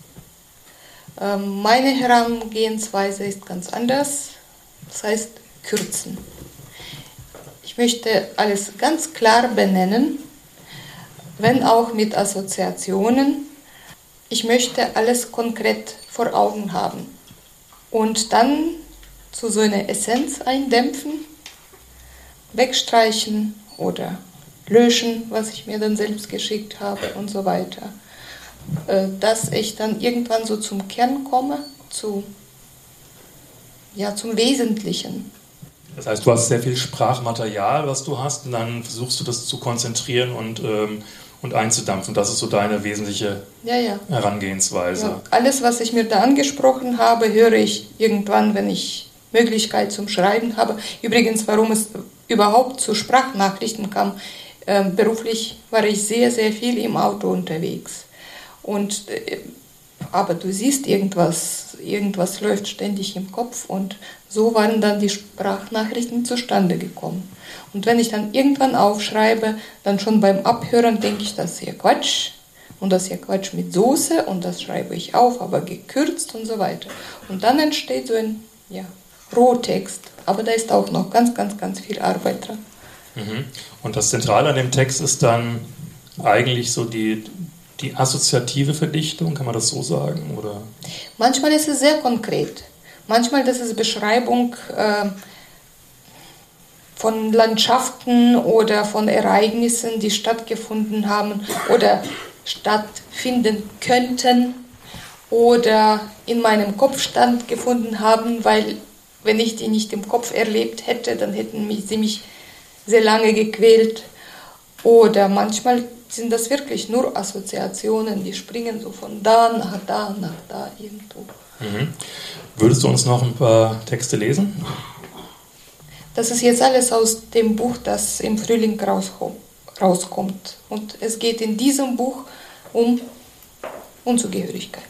Meine Herangehensweise ist ganz anders. Das heißt, kürzen. Ich möchte alles ganz klar benennen, wenn auch mit Assoziationen. Ich möchte alles konkret vor Augen haben und dann zu so einer Essenz eindämpfen, wegstreichen oder löschen, was ich mir dann selbst geschickt habe und so weiter. Dass ich dann irgendwann so zum Kern komme, zum Wesentlichen. Das heißt, du hast sehr viel Sprachmaterial, was du hast, und dann versuchst du das zu konzentrieren und einzudampfen. Das ist so deine wesentliche Herangehensweise. Ja, alles, was ich mir da angesprochen habe, höre ich irgendwann, wenn ich Möglichkeit zum Schreiben habe. Übrigens, warum es überhaupt zu Sprachnachrichten kam, beruflich war ich sehr, sehr viel im Auto unterwegs. Aber du siehst, irgendwas läuft ständig im Kopf, und so waren dann die Sprachnachrichten zustande gekommen. Und wenn ich dann irgendwann aufschreibe, dann schon beim Abhören denke ich, das ist ja Quatsch und das ist ja Quatsch mit Soße und das schreibe ich auf, aber gekürzt und so weiter. Und dann entsteht so ein Rohtext, aber da ist auch noch ganz, ganz, ganz viel Arbeit dran. Mhm. Und das Zentrale an dem Text ist dann eigentlich so die assoziative Verdichtung, kann man das so sagen? Oder? Manchmal ist es sehr konkret. Manchmal ist es Beschreibung von Landschaften oder von Ereignissen, die stattgefunden haben oder stattfinden könnten oder in meinem Kopf stattgefunden haben, weil wenn ich die nicht im Kopf erlebt hätte, dann hätten sie mich sehr lange gequält. Oder manchmal sind das wirklich nur Assoziationen, die springen so von da nach da irgendwo. Mhm. Würdest du uns noch ein paar Texte lesen? Das ist jetzt alles aus dem Buch, das im Frühling rauskommt. Und es geht in diesem Buch um Unzugehörigkeit.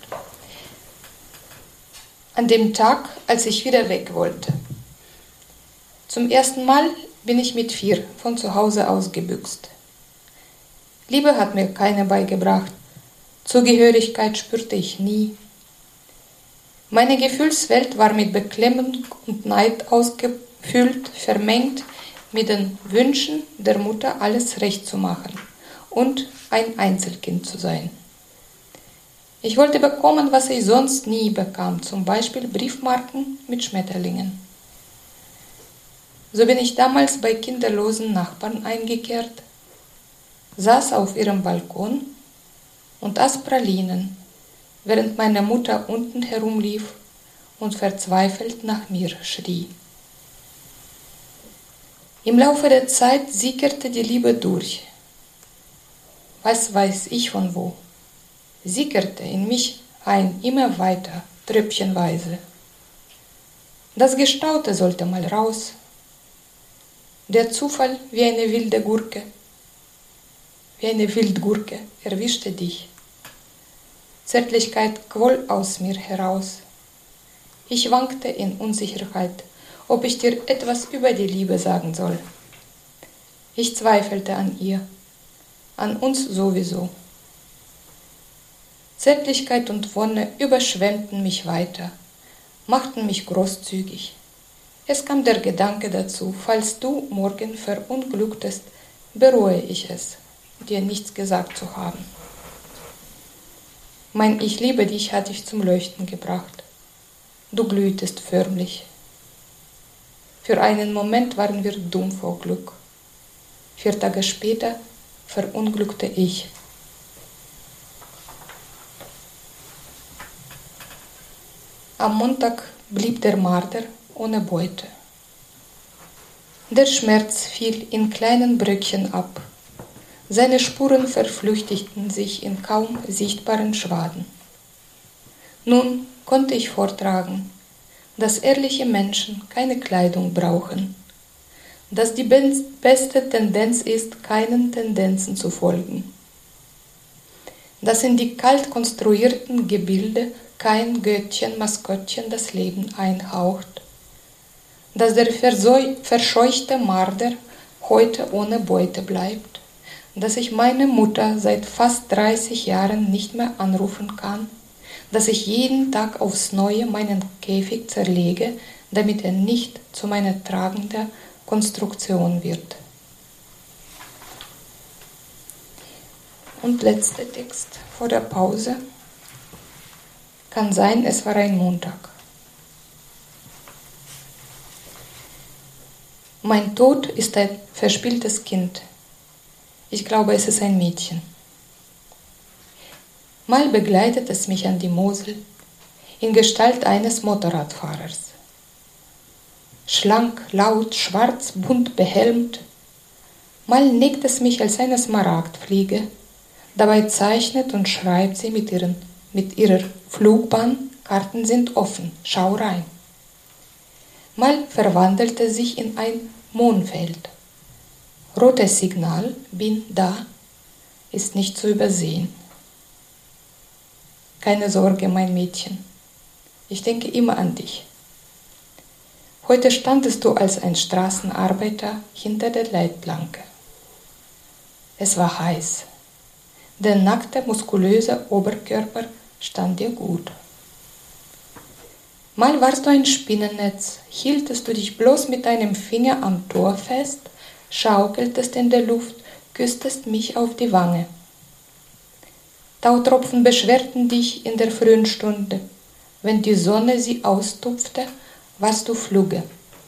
An dem Tag, als ich wieder weg wollte. Zum ersten Mal bin ich mit 4 von zu Hause ausgebüxt. Liebe hat mir keine beigebracht. Zugehörigkeit spürte ich nie. Meine Gefühlswelt war mit Beklemmung und Neid ausgefüllt, vermengt mit den Wünschen der Mutter, alles recht zu machen und ein Einzelkind zu sein. Ich wollte bekommen, was ich sonst nie bekam, zum Beispiel Briefmarken mit Schmetterlingen. So bin ich damals bei kinderlosen Nachbarn eingekehrt, saß auf ihrem Balkon und aß Pralinen, während meine Mutter unten herumlief und verzweifelt nach mir schrie. Im Laufe der Zeit sickerte die Liebe durch. Was weiß ich von wo? Sickerte in mich ein, immer weiter, tröpfchenweise. Das Gestaute sollte mal raus. Der Zufall wie eine wilde Gurke, wie eine Wildgurke, erwischte dich. Zärtlichkeit quoll aus mir heraus. Ich wankte in Unsicherheit, ob ich dir etwas über die Liebe sagen soll. Ich zweifelte an ihr, an uns sowieso. Zärtlichkeit und Wonne überschwemmten mich weiter, machten mich großzügig. Es kam der Gedanke dazu, falls du morgen verunglücktest, bereue ich es, dir nichts gesagt zu haben. Mein Ich liebe dich hat dich zum Leuchten gebracht. Du glühtest förmlich. Für einen Moment waren wir dumm vor Glück. 4 Tage später verunglückte ich. Am Montag blieb der Marder ohne Beute. Der Schmerz fiel in kleinen Bröckchen ab. Seine Spuren verflüchtigten sich in kaum sichtbaren Schwaden. Nun konnte ich vortragen, dass ehrliche Menschen keine Kleidung brauchen, dass die beste Tendenz ist, keinen Tendenzen zu folgen, dass in die kalt konstruierten Gebilde kein Göttchen, Maskottchen das Leben einhaucht, dass der verscheuchte Marder heute ohne Beute bleibt, dass ich meine Mutter seit fast 30 Jahren nicht mehr anrufen kann, dass ich jeden Tag aufs Neue meinen Käfig zerlege, damit er nicht zu meiner tragenden Konstruktion wird. Und letzter Text vor der Pause. Kann sein, es war ein Montag. Mein Tod ist ein verspieltes Kind. Ich glaube, es ist ein Mädchen. Mal begleitet es mich an die Mosel in Gestalt eines Motorradfahrers. Schlank, laut, schwarz, bunt behelmt. Mal nickt es mich als eine Smaragdfliege. Dabei zeichnet und schreibt sie mit ihrer Flugbahn, Karten sind offen, schau rein. Mal verwandelt es sich in ein Mondfeld. Rotes Signal, bin da, ist nicht zu übersehen. Keine Sorge, mein Mädchen. Ich denke immer an dich. Heute standest du als ein Straßenarbeiter hinter der Leitplanke. Es war heiß. Der nackte, muskulöse Oberkörper stand dir gut. Mal warst du ein Spinnennetz, hieltest du dich bloß mit deinem Finger am Tor fest, schaukeltest in der Luft, küsstest mich auf die Wange. Tautropfen beschwerten dich in der frühen Stunde. Wenn die Sonne sie austupfte, warst du fluge.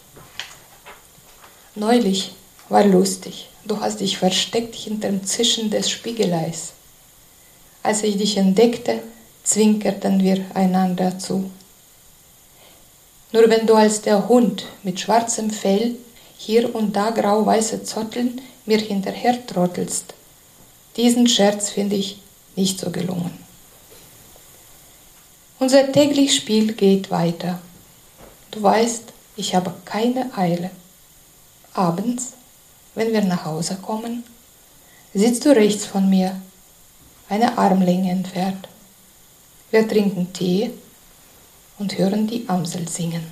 Neulich war lustig. Du hast dich versteckt hinterm Zischen des Spiegeleis. Als ich dich entdeckte, zwinkerten wir einander zu. Nur wenn du als der Hund mit schwarzem Fell, hier und da grau-weiße Zotteln, mir hinterher trottelst. Diesen Scherz finde ich nicht so gelungen. Unser tägliches Spiel geht weiter. Du weißt, ich habe keine Eile. Abends, wenn wir nach Hause kommen, sitzt du rechts von mir, eine Armlänge entfernt. Wir trinken Tee und hören die Amsel singen.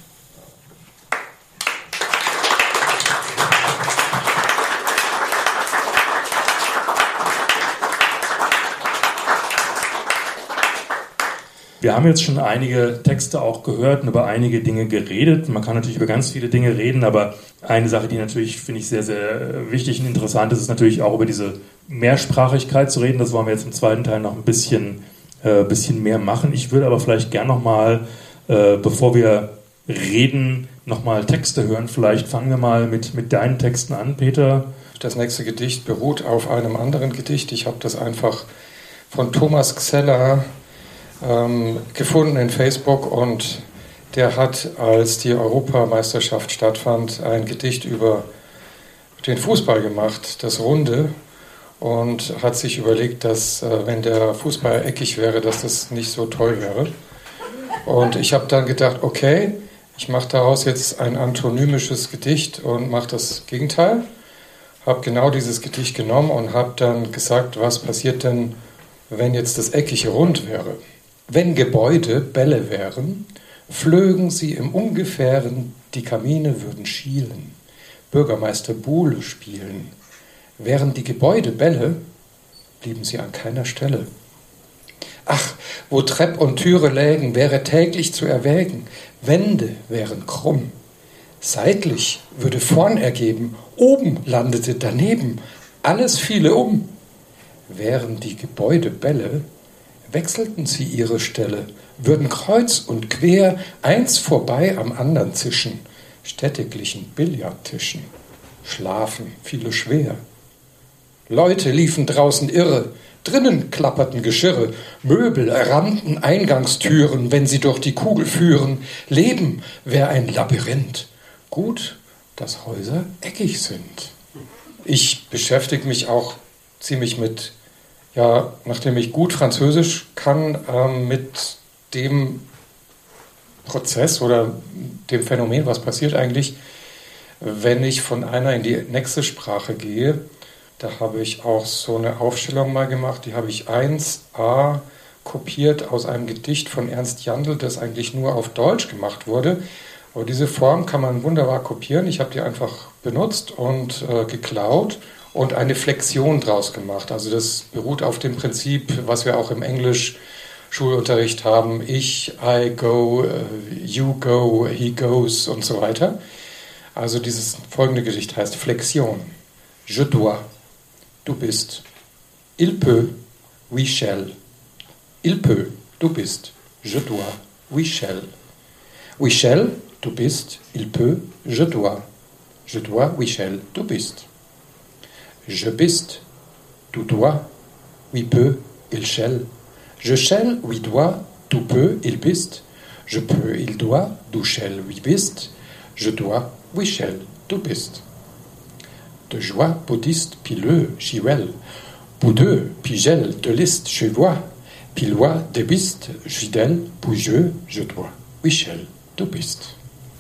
Wir haben jetzt schon einige Texte auch gehört und über einige Dinge geredet. Man kann natürlich über ganz viele Dinge reden, aber eine Sache, die natürlich, finde ich, sehr, sehr wichtig und interessant ist, ist natürlich auch über diese Mehrsprachigkeit zu reden. Das wollen wir jetzt im zweiten Teil noch ein bisschen mehr machen. Ich würde aber vielleicht gern nochmal, bevor wir reden, nochmal Texte hören. Vielleicht fangen wir mal mit deinen Texten an, Peter. Das nächste Gedicht beruht auf einem anderen Gedicht. Ich habe das einfach von Thomas Xeller gefunden in Facebook, und der hat, als die Europameisterschaft stattfand, ein Gedicht über den Fußball gemacht, das Runde, und hat sich überlegt, dass wenn der Fußball eckig wäre, dass das nicht so toll wäre. Und ich habe dann gedacht, okay, ich mache daraus jetzt ein antonymisches Gedicht und mache das Gegenteil. Habe genau dieses Gedicht genommen und habe dann gesagt, was passiert denn, wenn jetzt das Eckige rund wäre? Wenn Gebäude Bälle wären, flögen sie im Ungefähren, die Kamine würden schielen, Bürgermeister Buhle spielen. Wären die Gebäude Bälle, blieben sie an keiner Stelle. Ach, wo Trepp und Türe lägen, wäre täglich zu erwägen, Wände wären krumm. Seitlich würde vorn ergeben, oben landete daneben, alles fiele um. Wären die Gebäude Bälle, wechselten sie ihre Stelle, würden kreuz und quer eins vorbei am anderen zischen, städteglichen Billardtischen. Schlafen fiele schwer. Leute liefen draußen irre, drinnen klapperten Geschirre, Möbel rannten Eingangstüren, wenn sie durch die Kugel führen. Leben wär ein Labyrinth. Gut, dass Häuser eckig sind. Ich beschäftige mich auch ziemlich mit, ja, nachdem ich gut Französisch kann, mit dem Prozess oder dem Phänomen, was passiert eigentlich, wenn ich von einer in die nächste Sprache gehe. Da habe ich auch so eine Aufstellung mal gemacht, die habe ich 1a kopiert aus einem Gedicht von Ernst Jandl, das eigentlich nur auf Deutsch gemacht wurde. Aber diese Form kann man wunderbar kopieren. Ich habe die einfach benutzt und geklaut und eine Flexion draus gemacht. Also das beruht auf dem Prinzip, was wir auch im Englisch-Schulunterricht haben. Ich, I go, you go, he goes und so weiter. Also dieses folgende Gedicht heißt Flexion. Je dois, du bist. Il peut, we shall. Il peut, du bist. Je dois, we shall. We shall, du bist. Il peut, je dois. Je dois, we shall, du bist. Je bist, du dois, we peut, il shall. Je shall, we dois, du peux, il bist. Je peux, il doit, du shall, we bist. Je dois, we shall, du bist. De joie, bouddhiste, pileux, chiwel. Boudeux, pigel, de liste, je vois. Pilois, de bist, fidèle, bougeux, je dois. We shall, du bist.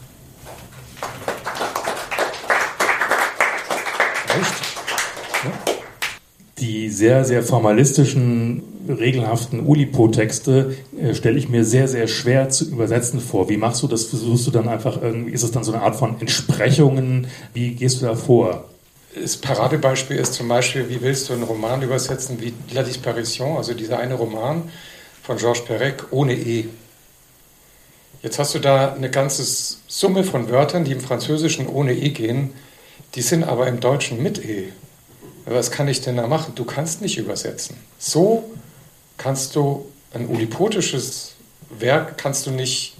Richtig. Ja? Die sehr, sehr formalistischen, regelhaften Oulipo-Texte stelle ich mir sehr, sehr schwer zu übersetzen vor. Wie machst du das? Versuchst du dann einfach irgendwie, ist es dann so eine Art von Entsprechungen? Wie gehst du da vor? Das Paradebeispiel ist zum Beispiel, wie willst du einen Roman übersetzen wie La Disparition, also dieser eine Roman von Georges Perec ohne E. Jetzt hast du da eine ganze Summe von Wörtern, die im Französischen ohne E gehen, die sind aber im Deutschen mit E. Was kann ich denn da machen? Du kannst nicht übersetzen. So kannst du ein ulipotisches Werk kannst du nicht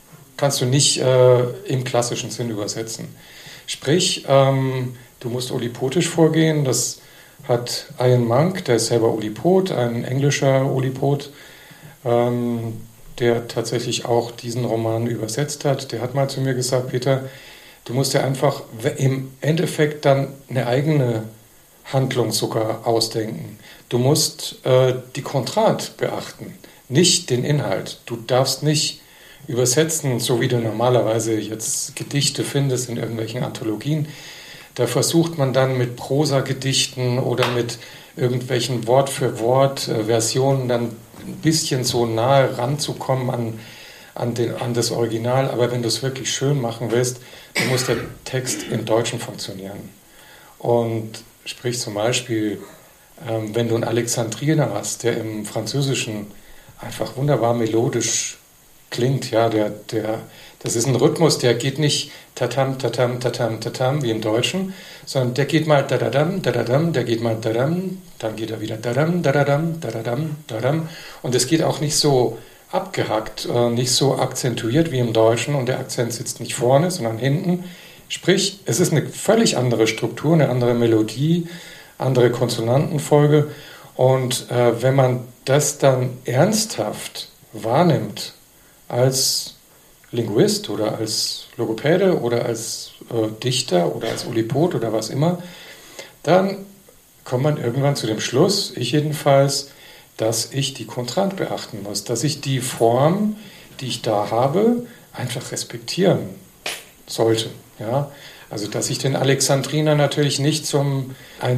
im klassischen Sinn übersetzen. Sprich, du musst ulipotisch vorgehen. Das hat Ian Monk, der ist selber Ulipot, ein englischer Ulipot, der tatsächlich auch diesen Roman übersetzt hat. Der hat mal zu mir gesagt, Peter, du musst ja einfach im Endeffekt dann eine eigene Handlung sogar ausdenken. Du musst die Kontrast beachten, nicht den Inhalt. Du darfst nicht übersetzen, so wie du normalerweise jetzt Gedichte findest in irgendwelchen Anthologien. Da versucht man dann mit Prosagedichten oder mit irgendwelchen Wort-für-Wort-Versionen dann ein bisschen so nahe ranzukommen an das Original. Aber wenn du es wirklich schön machen willst, dann muss der Text im Deutschen funktionieren. Und sprich zum Beispiel, wenn du einen Alexandriner hast, der im Französischen einfach wunderbar melodisch klingt, ja, das ist ein Rhythmus, der geht nicht tatam, tatam, tatam, tatam, wie im Deutschen, sondern der geht mal dadadam, dadadam, der geht mal dadam, dann geht er wieder dadam, dadadam, dadadam, dadam. Und es geht auch nicht so abgehackt, nicht so akzentuiert wie im Deutschen und der Akzent sitzt nicht vorne, sondern hinten. Sprich, es ist eine völlig andere Struktur, eine andere Melodie, andere Konsonantenfolge. Und wenn man das dann ernsthaft wahrnimmt als Linguist oder als Logopäde oder als Dichter oder als Ulipot oder was immer, dann kommt man irgendwann zu dem Schluss, ich jedenfalls, dass ich die Kontrast beachten muss, dass ich die Form, die ich da habe, einfach respektieren sollte. Ja? Also dass ich den Alexandriner natürlich nicht zum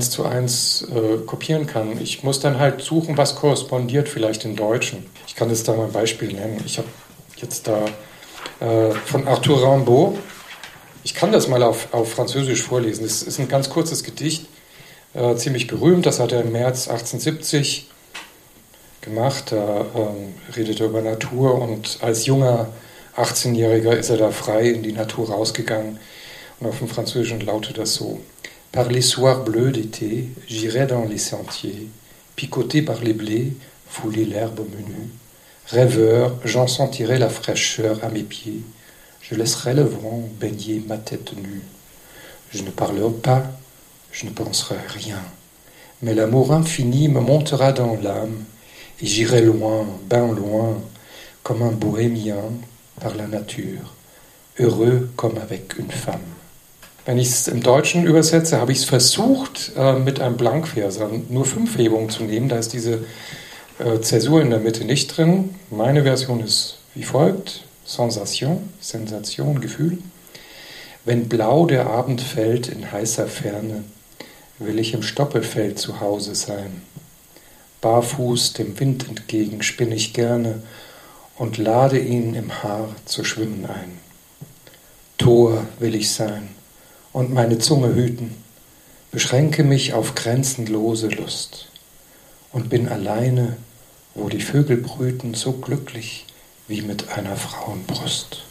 1:1 kopieren kann. Ich muss dann halt suchen, was korrespondiert vielleicht im Deutschen. Ich kann jetzt da mal ein Beispiel nennen. Ich habe jetzt da von Arthur Rimbaud, ich kann das mal auf Französisch vorlesen. Das ist ein ganz kurzes Gedicht, ziemlich berühmt. Das hat er im März 1870 gemacht. Da redet er über Natur und als junger 18-Jähriger ist er da frei in die Natur rausgegangen. Und auf dem Französischen lautet das so. Par les soirs bleus d'été, j'irai dans les sentiers, picoté par les blés, fouler l'herbe menue. Rêveur, j'en sentirai la fraîcheur à mes pieds. Je laisserai le vent baigner ma tête nue. Je ne parlerai pas, je ne penserai rien. Mais l'amour infini me montera dans l'âme, et j'irai loin, ben loin, comme un bohémien par la nature, heureux comme avec une femme. Wenn ich es im Deutschen übersetze, habe ich es versucht, mit einem Blankverser nur 5 Hebungen zu nehmen. Da ist diese Zäsur in der Mitte nicht drin. Meine Version ist wie folgt. Sensation, Sensation, Gefühl. Wenn blau der Abend fällt in heißer Ferne, will ich im Stoppelfeld zu Hause sein. Barfuß dem Wind entgegen spinn ich gerne und lade ihn im Haar zu schwimmen ein. Tor will ich sein und meine Zunge hüten, beschränke mich auf grenzenlose Lust und bin alleine, wo die Vögel brüten, so glücklich wie mit einer Frauenbrust.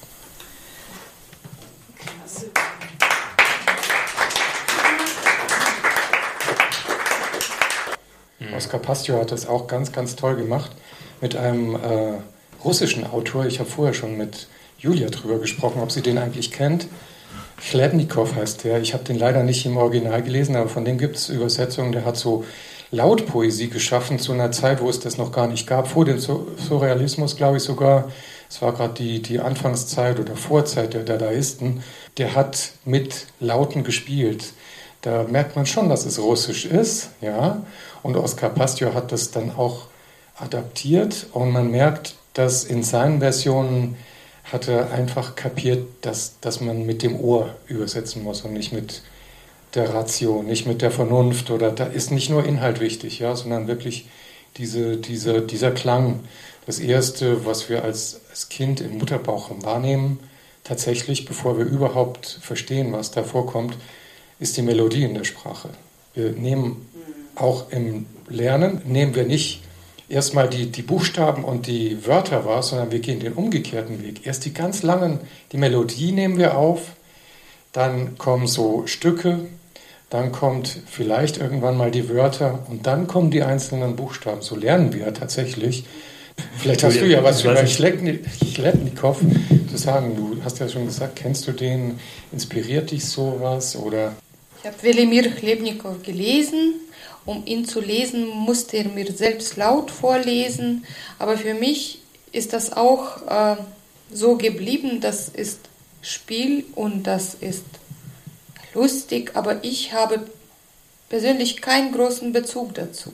Oskar Pastyo hat das auch ganz, ganz toll gemacht mit einem russischen Autor. Ich habe vorher schon mit Julia drüber gesprochen, ob sie den eigentlich kennt. Chlebnikow heißt der. Ich habe den leider nicht im Original gelesen, aber von dem gibt es Übersetzungen. Der hat so Lautpoesie geschaffen zu einer Zeit, wo es das noch gar nicht gab. Vor dem Surrealismus, glaube ich sogar. Es war gerade die Anfangszeit oder Vorzeit der Dadaisten. Der hat mit Lauten gespielt. Da merkt man schon, dass es russisch ist, ja. Und Oskar Pastyo hat das dann auch adaptiert und man merkt, dass in seinen Versionen hat er einfach kapiert, dass man mit dem Ohr übersetzen muss und nicht mit der Ratio, nicht mit der Vernunft, oder da ist nicht nur Inhalt wichtig, ja, sondern wirklich dieser Klang. Das Erste, was wir als Kind im Mutterbauch wahrnehmen, tatsächlich, bevor wir überhaupt verstehen, was da vorkommt, ist die Melodie in der Sprache. Wir nehmen auch im Lernen, nehmen wir nicht erstmal die Buchstaben und die Wörter wahr, sondern wir gehen den umgekehrten Weg. Erst die ganz langen, die Melodie nehmen wir auf, dann kommen so Stücke, dann kommt vielleicht irgendwann mal die Wörter und dann kommen die einzelnen Buchstaben. So lernen wir tatsächlich. Vielleicht hast du ja was über Chlebnikow zu sagen. Du hast ja schon gesagt, kennst du den? Inspiriert dich sowas? Oder? Ich habe Wladimir Chlebnikow gelesen. Um ihn zu lesen, musste er mir selbst laut vorlesen. Aber für mich ist das auch so geblieben. Das ist Spiel und das ist lustig. Aber ich habe persönlich keinen großen Bezug dazu.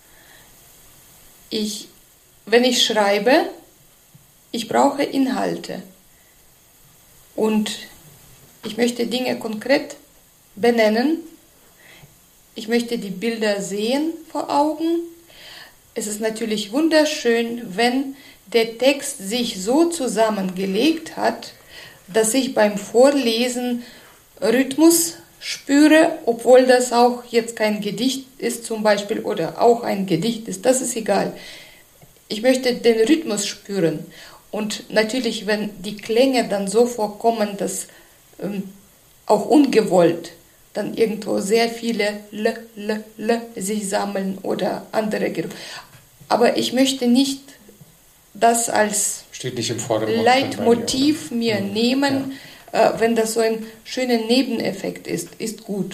Wenn ich schreibe, ich brauche Inhalte. Und ich möchte Dinge konkret benennen. Ich möchte die Bilder sehen vor Augen. Es ist natürlich wunderschön, wenn der Text sich so zusammengelegt hat, dass ich beim Vorlesen Rhythmus spüre, obwohl das auch jetzt kein Gedicht ist zum Beispiel oder auch ein Gedicht ist, das ist egal. Ich möchte den Rhythmus spüren und natürlich, wenn die Klänge dann so vorkommen, dass auch ungewollt dann irgendwo sehr viele L sich sammeln oder andere Geräusche. Aber ich möchte nicht das als steht nicht im Vordergrund Leitmotiv mir nehmen, ja. Wenn das so ein schöner Nebeneffekt ist gut.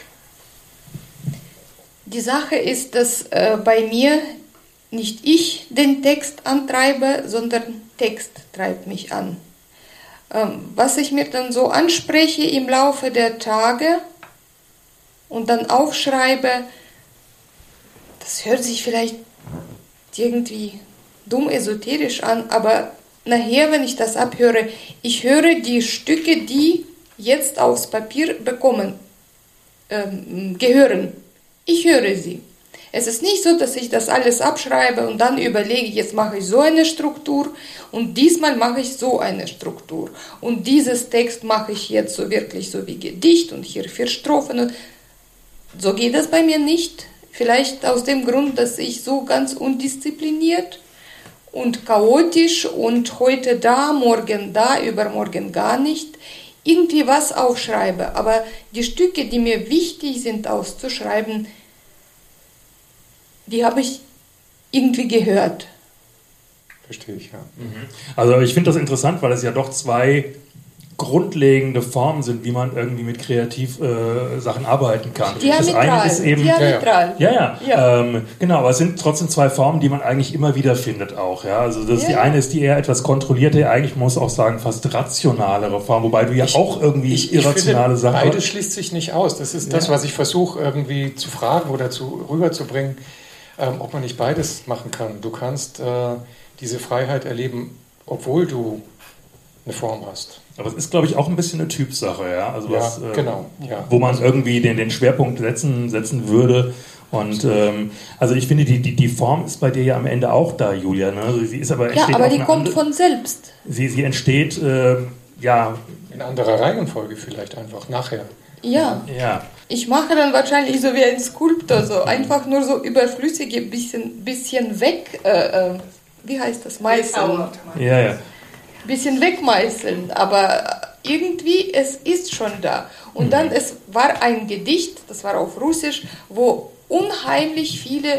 Die Sache ist, dass bei mir nicht ich den Text antreibe, sondern Text treibt mich an. Was ich mir dann so anspreche im Laufe der Tage und dann aufschreibe, das hört sich vielleicht irgendwie dumm esoterisch an, aber nachher, wenn ich das abhöre, ich höre die Stücke, die jetzt aufs Papier gehören. Ich höre sie. Es ist nicht so, dass ich das alles abschreibe und dann überlege, jetzt mache ich so eine Struktur und diesmal mache ich so eine Struktur. Und dieses Text mache ich jetzt so wirklich so wie Gedicht und hier 4 Strophen. Und so geht das bei mir nicht. Vielleicht aus dem Grund, dass ich so ganz undiszipliniert und chaotisch und heute da, morgen da, übermorgen gar nicht, irgendwie was aufschreibe. Aber die Stücke, die mir wichtig sind auszuschreiben, die habe ich irgendwie gehört. Verstehe ich, ja. Also ich finde das interessant, weil es ja doch 2 grundlegende Formen sind, wie man irgendwie mit Sachen arbeiten kann. Diametral. Das eine ist eben, Ja. Genau, aber es sind trotzdem 2 Formen, die man eigentlich immer wieder findet auch. Ja? Also die eine ist die eher etwas kontrollierte, eigentlich muss auch sagen fast rationalere Form, wobei du ja auch irgendwie irrationale Sachen hast. Beides schließt sich nicht aus. Das ist das, was ich versuche irgendwie zu fragen oder rüberzubringen. ob man nicht beides machen kann. Du kannst diese Freiheit erleben, obwohl du eine Form hast. Aber es ist, glaube ich, auch ein bisschen eine Typsache, ja? Also Ja, was, genau. Ja. Wo man irgendwie den Schwerpunkt setzen würde. Und also ich finde, die Form ist bei dir ja am Ende auch da, Julia. Ne? Also sie ist aber Ja, aber die kommt von selbst. Sie entsteht, ja. In anderer Reihenfolge vielleicht einfach, nachher. Ja. Ja. Ich mache dann wahrscheinlich so wie ein Skulptor, so einfach nur so überflüssige bisschen weg, wie heißt das, meißeln. Ja. Bisschen wegmeißeln, aber irgendwie, es ist schon da. Und dann, es war ein Gedicht, das war auf Russisch, wo unheimlich viele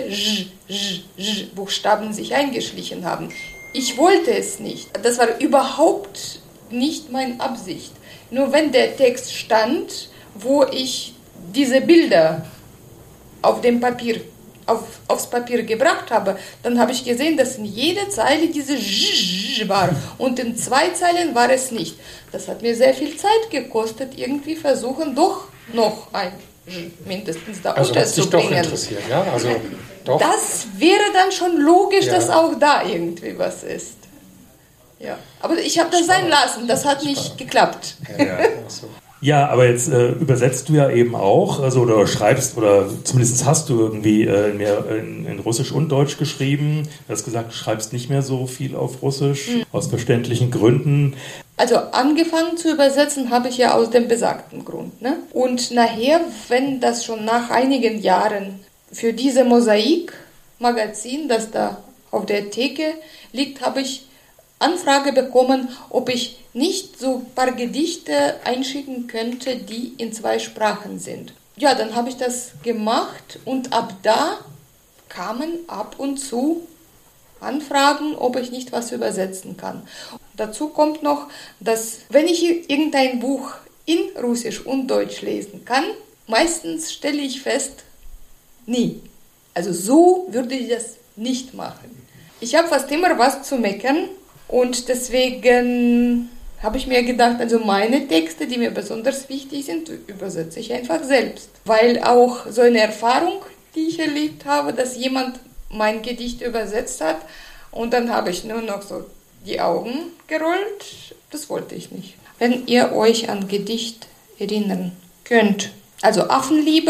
Buchstaben sich eingeschlichen haben. Ich wollte es nicht. Das war überhaupt nicht meine Absicht. Nur wenn der Text stand, wo ich diese Bilder auf dem Papier, aufs Papier gebracht habe, dann habe ich gesehen, dass in jeder Zeile diese war und in 2 Zeilen war es nicht. Das hat mir sehr viel Zeit gekostet, irgendwie versuchen, doch noch ein mindestens da also unterzubringen. Also was dich doch interessiert, ja? Also doch. Das wäre dann schon logisch, dass auch da irgendwie was ist. Ja, aber ich habe das sein lassen, das hat nicht geklappt. Ja. Ja, aber jetzt übersetzt du ja eben auch, also oder schreibst, oder zumindest hast du irgendwie in Russisch und Deutsch geschrieben. Du hast gesagt, du schreibst nicht mehr so viel auf Russisch, aus verständlichen Gründen. Also angefangen zu übersetzen habe ich ja aus dem besagten Grund. Ne? Und nachher, wenn das schon nach einigen Jahren für diese Mosaik-Magazin, das da auf der Theke liegt, habe ich Anfrage bekommen, ob ich nicht so ein paar Gedichte einschicken könnte, die in 2 Sprachen sind. Ja, dann habe ich das gemacht und ab da kamen ab und zu Anfragen, ob ich nicht was übersetzen kann. Dazu kommt noch, dass wenn ich irgendein Buch in Russisch und Deutsch lesen kann, meistens stelle ich fest, nie. Also so würde ich das nicht machen. Ich habe fast immer was zu meckern. Und deswegen habe ich mir gedacht, also meine Texte, die mir besonders wichtig sind, übersetze ich einfach selbst. Weil auch so eine Erfahrung, die ich erlebt habe, dass jemand mein Gedicht übersetzt hat und dann habe ich nur noch so die Augen gerollt, das wollte ich nicht. Wenn ihr euch an Gedicht erinnern könnt, also Affenliebe,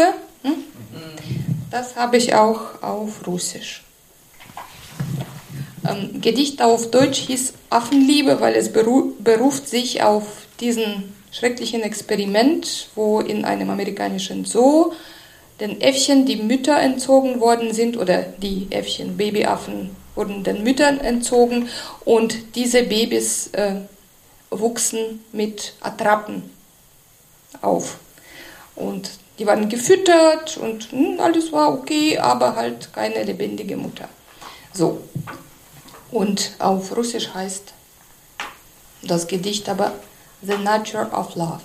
das habe ich auch auf Russisch. Gedicht auf Deutsch hieß Affenliebe, weil es beruft sich auf diesen schrecklichen Experiment, wo in einem amerikanischen Zoo den Äffchen die Mütter entzogen worden sind, oder die Äffchen, Babyaffen, wurden den Müttern entzogen und diese Babys wuchsen mit Attrappen auf. Und die waren gefüttert und alles war okay, aber halt keine lebendige Mutter. So. Und auf Russisch heißt das Gedicht aber The Nature of Love.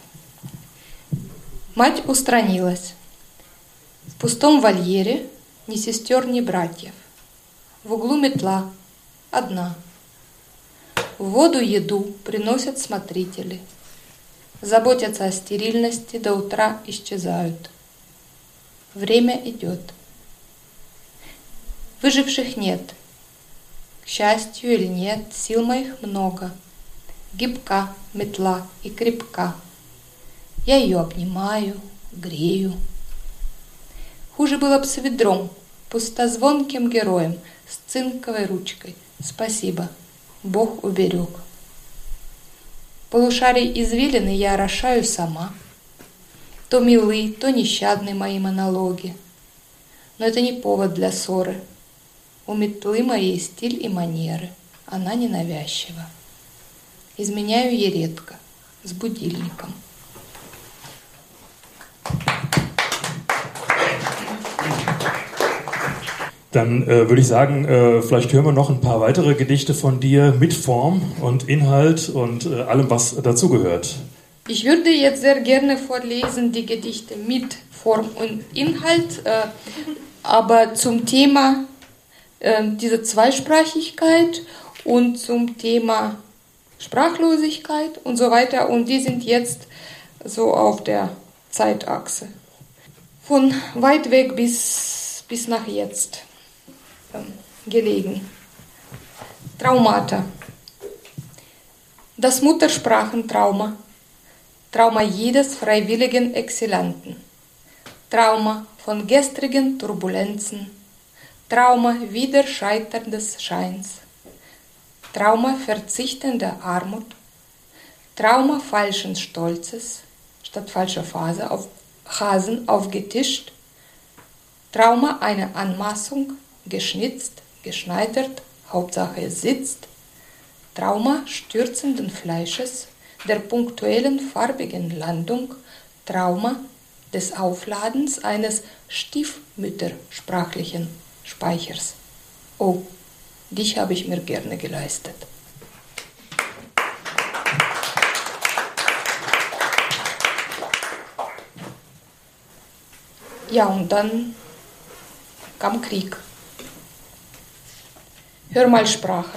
Мать устранилась. В пустом вольере ни сестер, ни братьев. В углу метла, одна. В воду еду приносят смотрители. Заботятся о стерильности, до утра исчезают. Время идет. Выживших нет. К счастью или нет, сил моих много. Гибка метла и крепка. Я ее обнимаю, грею. Хуже было б с ведром, пустозвонким героем, с цинковой ручкой. Спасибо, Бог уберег. Полушарий извилины я орошаю сама. То милы, то нещадны мои монологи. Но это не повод для ссоры. У метлы моей стиль и манеры. Она ненавязчива. Изменяю ей редко, с будильником. Dann würde ich sagen, vielleicht hören wir noch ein paar weitere Gedichte von dir mit Form und Inhalt und allem, was dazugehört. Ich würde jetzt sehr gerne vorlesen die Gedichte mit Form und Inhalt, aber zum Thema diese Zweisprachigkeit und zum Thema Sprachlosigkeit und so weiter. Und die sind jetzt so auf der Zeitachse. Von weit weg bis nach jetzt. gelegen. Traumata. Das Muttersprachentrauma, Trauma jedes freiwilligen Exilanten, Trauma von gestrigen Turbulenzen, Trauma wieder scheiterndes Scheins, Trauma verzichtender Armut, Trauma falschen Stolzes, statt falscher Hasen aufgetischt, Trauma einer Anmaßung, geschnitzt, geschneidert, Hauptsache es sitzt, Trauma stürzenden Fleisches, der punktuellen farbigen Landung, Trauma des Aufladens eines stiefmüttersprachlichen Speichers. Oh, dich habe ich mir gerne geleistet. Ja, und dann kam Krieg. Hör mal Sprache.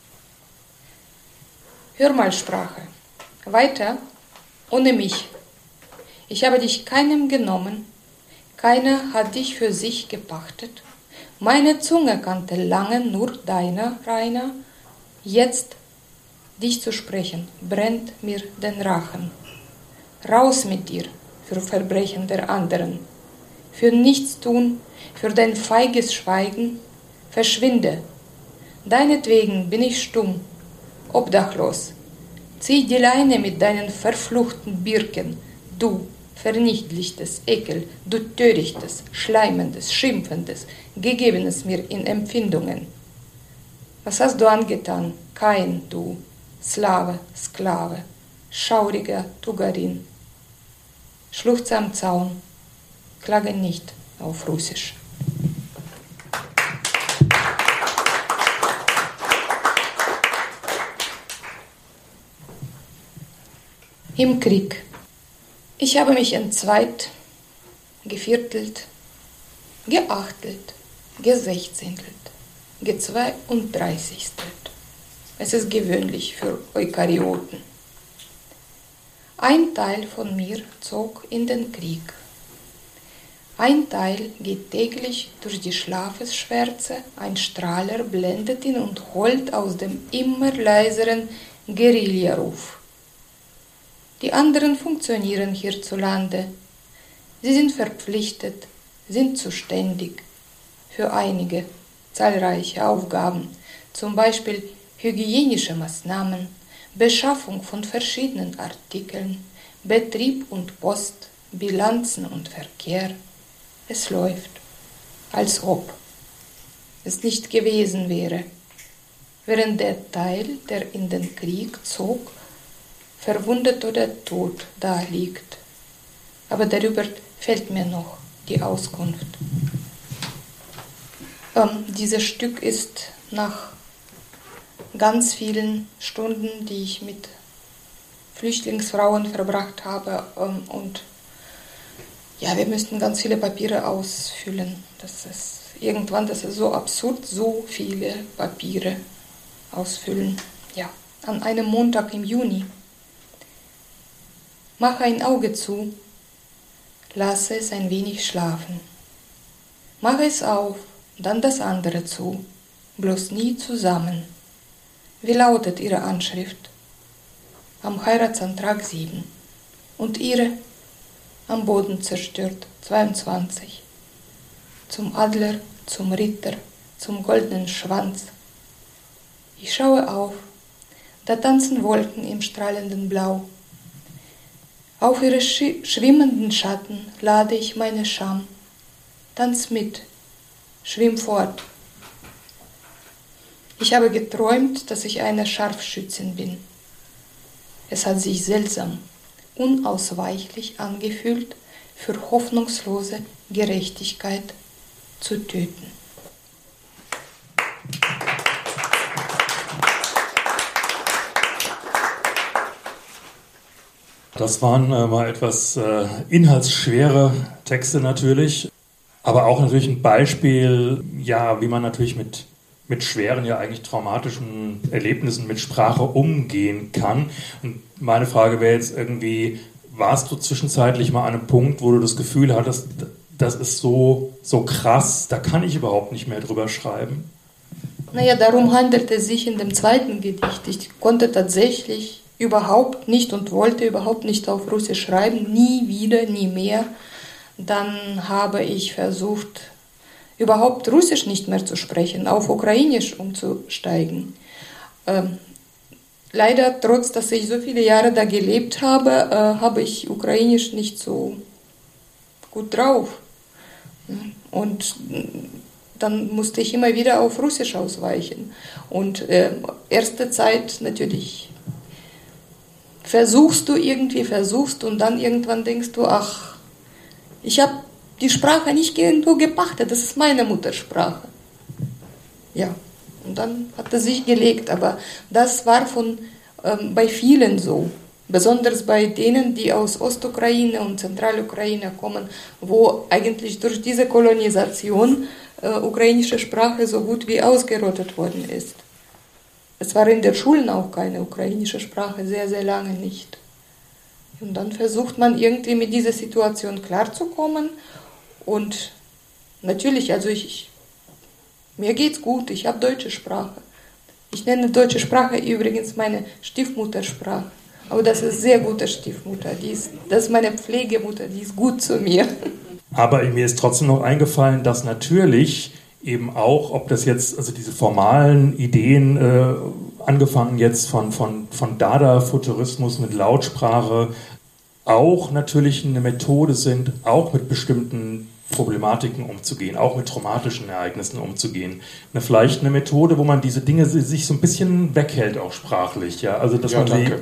Hör mal Sprache. Weiter, ohne mich. Ich habe dich keinem genommen. Keiner hat dich für sich gepachtet. Meine Zunge kannte lange nur deiner, Rainer. Jetzt, dich zu sprechen, brennt mir den Rachen. Raus mit dir für Verbrechen der anderen. Für Nichtstun, für dein feiges Schweigen. Verschwinde. Deinetwegen bin ich stumm, obdachlos. Zieh die Leine mit deinen verfluchten Birken, du vernichtlichtes Ekel, du törichtes, schleimendes, schimpfendes, gegebenes mir in Empfindungen. Was hast du angetan, Kain, du, Slave, Sklave, schauriger Tugarin? Schluchze am Zaun, klage nicht auf Russisch. Im Krieg. Ich habe mich entzweit, geviertelt, geachtelt, gesechzehntelt, gezweiunddreißigstelt. Es ist gewöhnlich für Eukaryoten. Ein Teil von mir zog in den Krieg. Ein Teil geht täglich durch die Schlafesschwärze, ein Strahler blendet ihn und holt aus dem immer leiseren Guerillaruf. Die anderen funktionieren hierzulande. Sie sind verpflichtet, sind zuständig für einige zahlreiche Aufgaben, zum Beispiel hygienische Maßnahmen, Beschaffung von verschiedenen Artikeln, Betrieb und Post, Bilanzen und Verkehr. Es läuft, als ob es nicht gewesen wäre, während der Teil, der in den Krieg zog, verwundet oder tot da liegt. Aber darüber fehlt mir noch die Auskunft. Dieses Stück ist nach ganz vielen Stunden, die ich mit Flüchtlingsfrauen verbracht habe, und ja, wir müssten ganz viele Papiere ausfüllen. Das ist so absurd, so viele Papiere ausfüllen. Ja, an einem Montag im Juni. Mach ein Auge zu, lasse es ein wenig schlafen. Mach es auf, dann das andere zu, bloß nie zusammen. Wie lautet Ihre Anschrift? Am Heiratsantrag 7. Und Ihre? Am Boden zerstört 22. Zum Adler, zum Ritter, zum goldenen Schwanz. Ich schaue auf, da tanzen Wolken im strahlenden Blau. Auf ihre schwimmenden Schatten lade ich meine Scham. Tanz mit, schwimm fort. Ich habe geträumt, dass ich eine Scharfschützin bin. Es hat sich seltsam, unausweichlich angefühlt, für hoffnungslose Gerechtigkeit zu töten. Das waren mal etwas inhaltsschwere Texte natürlich, aber auch natürlich ein Beispiel, ja, wie man natürlich mit schweren, ja eigentlich traumatischen Erlebnissen mit Sprache umgehen kann. Und meine Frage wäre jetzt irgendwie, warst du zwischenzeitlich mal an einem Punkt, wo du das Gefühl hattest, das ist so krass, da kann ich überhaupt nicht mehr drüber schreiben? Naja, darum handelt es sich in dem zweiten Gedicht. Ich konnte tatsächlich überhaupt nicht und wollte überhaupt nicht auf Russisch schreiben, nie wieder, nie mehr. Dann habe ich versucht, überhaupt Russisch nicht mehr zu sprechen, auf Ukrainisch umzusteigen. Leider, trotz dass ich so viele Jahre da gelebt habe, habe ich Ukrainisch nicht so gut drauf. Und dann musste ich immer wieder auf Russisch ausweichen. Und erste Zeit natürlich versuchst und dann irgendwann denkst du, ach, ich habe die Sprache nicht irgendwo gepachtet, das ist meine Muttersprache. Ja, und dann hat es sich gelegt, aber das war bei vielen so. Besonders bei denen, die aus Ostukraine und Zentralukraine kommen, wo eigentlich durch diese Kolonisation ukrainische Sprache so gut wie ausgerottet worden ist. Es war in den Schulen auch keine ukrainische Sprache, sehr, sehr lange nicht. Und dann versucht man irgendwie mit dieser Situation klarzukommen. Und natürlich, also mir geht's gut, ich habe deutsche Sprache. Ich nenne deutsche Sprache übrigens meine Stiefmuttersprache. Aber das ist sehr gute Stiefmutter. Das ist meine Pflegemutter, die ist gut zu mir. Aber mir ist trotzdem noch eingefallen, dass natürlich eben auch, ob das jetzt, also diese formalen Ideen, angefangen jetzt von Dada-Futurismus mit Lautsprache, auch natürlich eine Methode sind, auch mit bestimmten Problematiken umzugehen, auch mit traumatischen Ereignissen umzugehen. Vielleicht eine Methode, wo man diese Dinge sich so ein bisschen weghält, auch sprachlich. Ja, also dass man danke.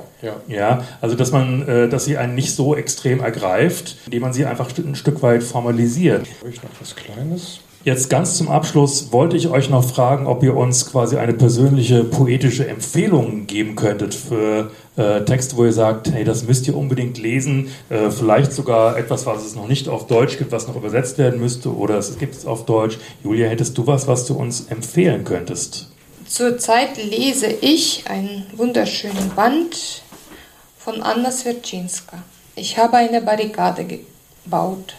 Also dass sie einen nicht so extrem ergreift, indem man sie einfach ein Stück weit formalisiert. Habe ich noch was Kleines? Jetzt ganz zum Abschluss wollte ich euch noch fragen, ob ihr uns quasi eine persönliche poetische Empfehlung geben könntet für Texte, wo ihr sagt, hey, das müsst ihr unbedingt lesen, vielleicht sogar etwas, was es noch nicht auf Deutsch gibt, was noch übersetzt werden müsste, oder es gibt es auf Deutsch. Julia, hättest du was du uns empfehlen könntest? Zurzeit lese ich einen wunderschönen Band von Anna Swerczynska. Ich habe eine Barrikade gebaut.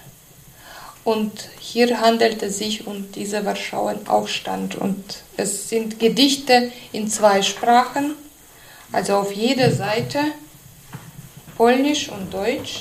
Und hier handelt es sich um diesen Warschauer-Aufstand. Und es sind Gedichte in 2 Sprachen, also auf jeder Seite Polnisch und Deutsch.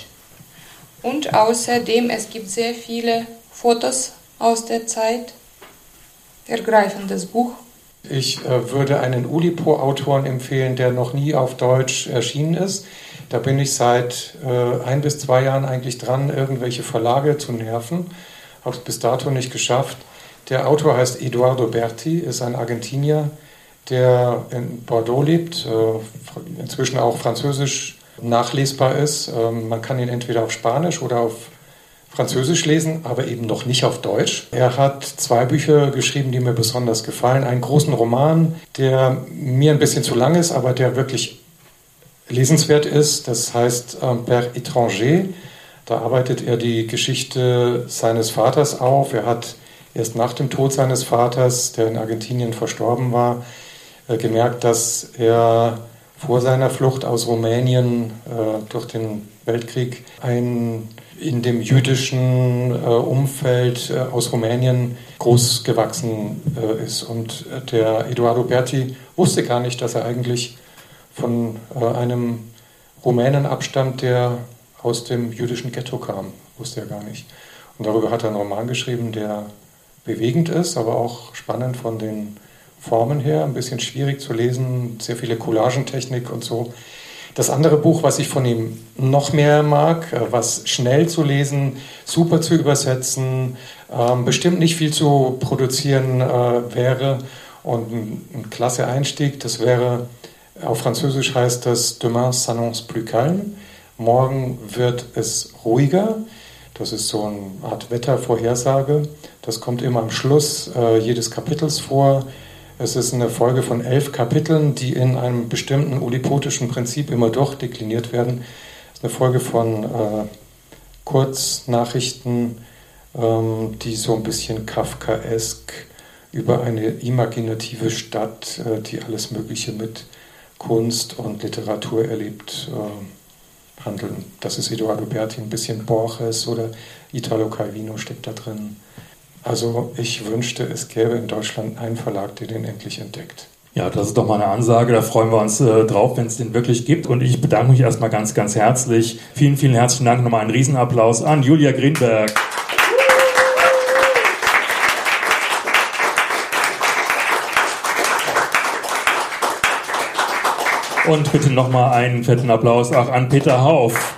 Und außerdem, es gibt sehr viele Fotos aus der Zeit. Ergreifendes Buch. Ich würde einen Oulipo-Autoren empfehlen, der noch nie auf Deutsch erschienen ist. Da bin ich seit 1 bis 2 Jahren eigentlich dran, irgendwelche Verlage zu nerven. Habe es bis dato nicht geschafft. Der Autor heißt Eduardo Berti, ist ein Argentinier, der in Bordeaux lebt, inzwischen auch französisch nachlesbar ist. Man kann ihn entweder auf Spanisch oder auf Französisch lesen, aber eben noch nicht auf Deutsch. Er hat 2 Bücher geschrieben, die mir besonders gefallen. Einen großen Roman, der mir ein bisschen zu lang ist, aber der wirklich lesenswert ist. Das heißt Père étranger. Da arbeitet er die Geschichte seines Vaters auf. Er hat erst nach dem Tod seines Vaters, der in Argentinien verstorben war, gemerkt, dass er vor seiner Flucht aus Rumänien durch den Weltkrieg in dem jüdischen Umfeld aus Rumänien groß gewachsen ist. Und der Eduardo Berti wusste gar nicht, dass er eigentlich von einem Rumänen abstammt, der aus dem jüdischen Ghetto kam. Wusste er gar nicht. Und darüber hat er einen Roman geschrieben, der bewegend ist, aber auch spannend von den Formen her, ein bisschen schwierig zu lesen, sehr viele Collagentechnik und so. Das andere Buch, was ich von ihm noch mehr mag, was schnell zu lesen, super zu übersetzen, bestimmt nicht viel zu produzieren wäre und ein klasse Einstieg, das wäre, auf Französisch heißt das Demain s'annonce plus calme, morgen wird es ruhiger. Das ist so eine Art Wettervorhersage. Das kommt immer am Schluss jedes Kapitels vor. Es ist eine Folge von 11 Kapiteln, die in einem bestimmten ulipotischen Prinzip immer durchdekliniert werden. Es ist eine Folge von Kurznachrichten, die so ein bisschen Kafkaesk über eine imaginative Stadt, die alles Mögliche mit Kunst und Literatur erlebt, handeln. Das ist Edoardo Berti, ein bisschen Borges oder Italo Calvino steckt da drin. Also ich wünschte, es gäbe in Deutschland einen Verlag, der den endlich entdeckt. Ja, das ist doch mal eine Ansage, da freuen wir uns drauf, wenn es den wirklich gibt. Und ich bedanke mich erstmal ganz, ganz herzlich. Vielen, vielen herzlichen Dank. Nochmal einen Riesenapplaus an Julia Greenberg. Und bitte nochmal einen fetten Applaus auch an Peter Hauff.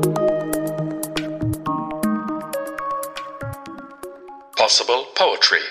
Possible Poetry.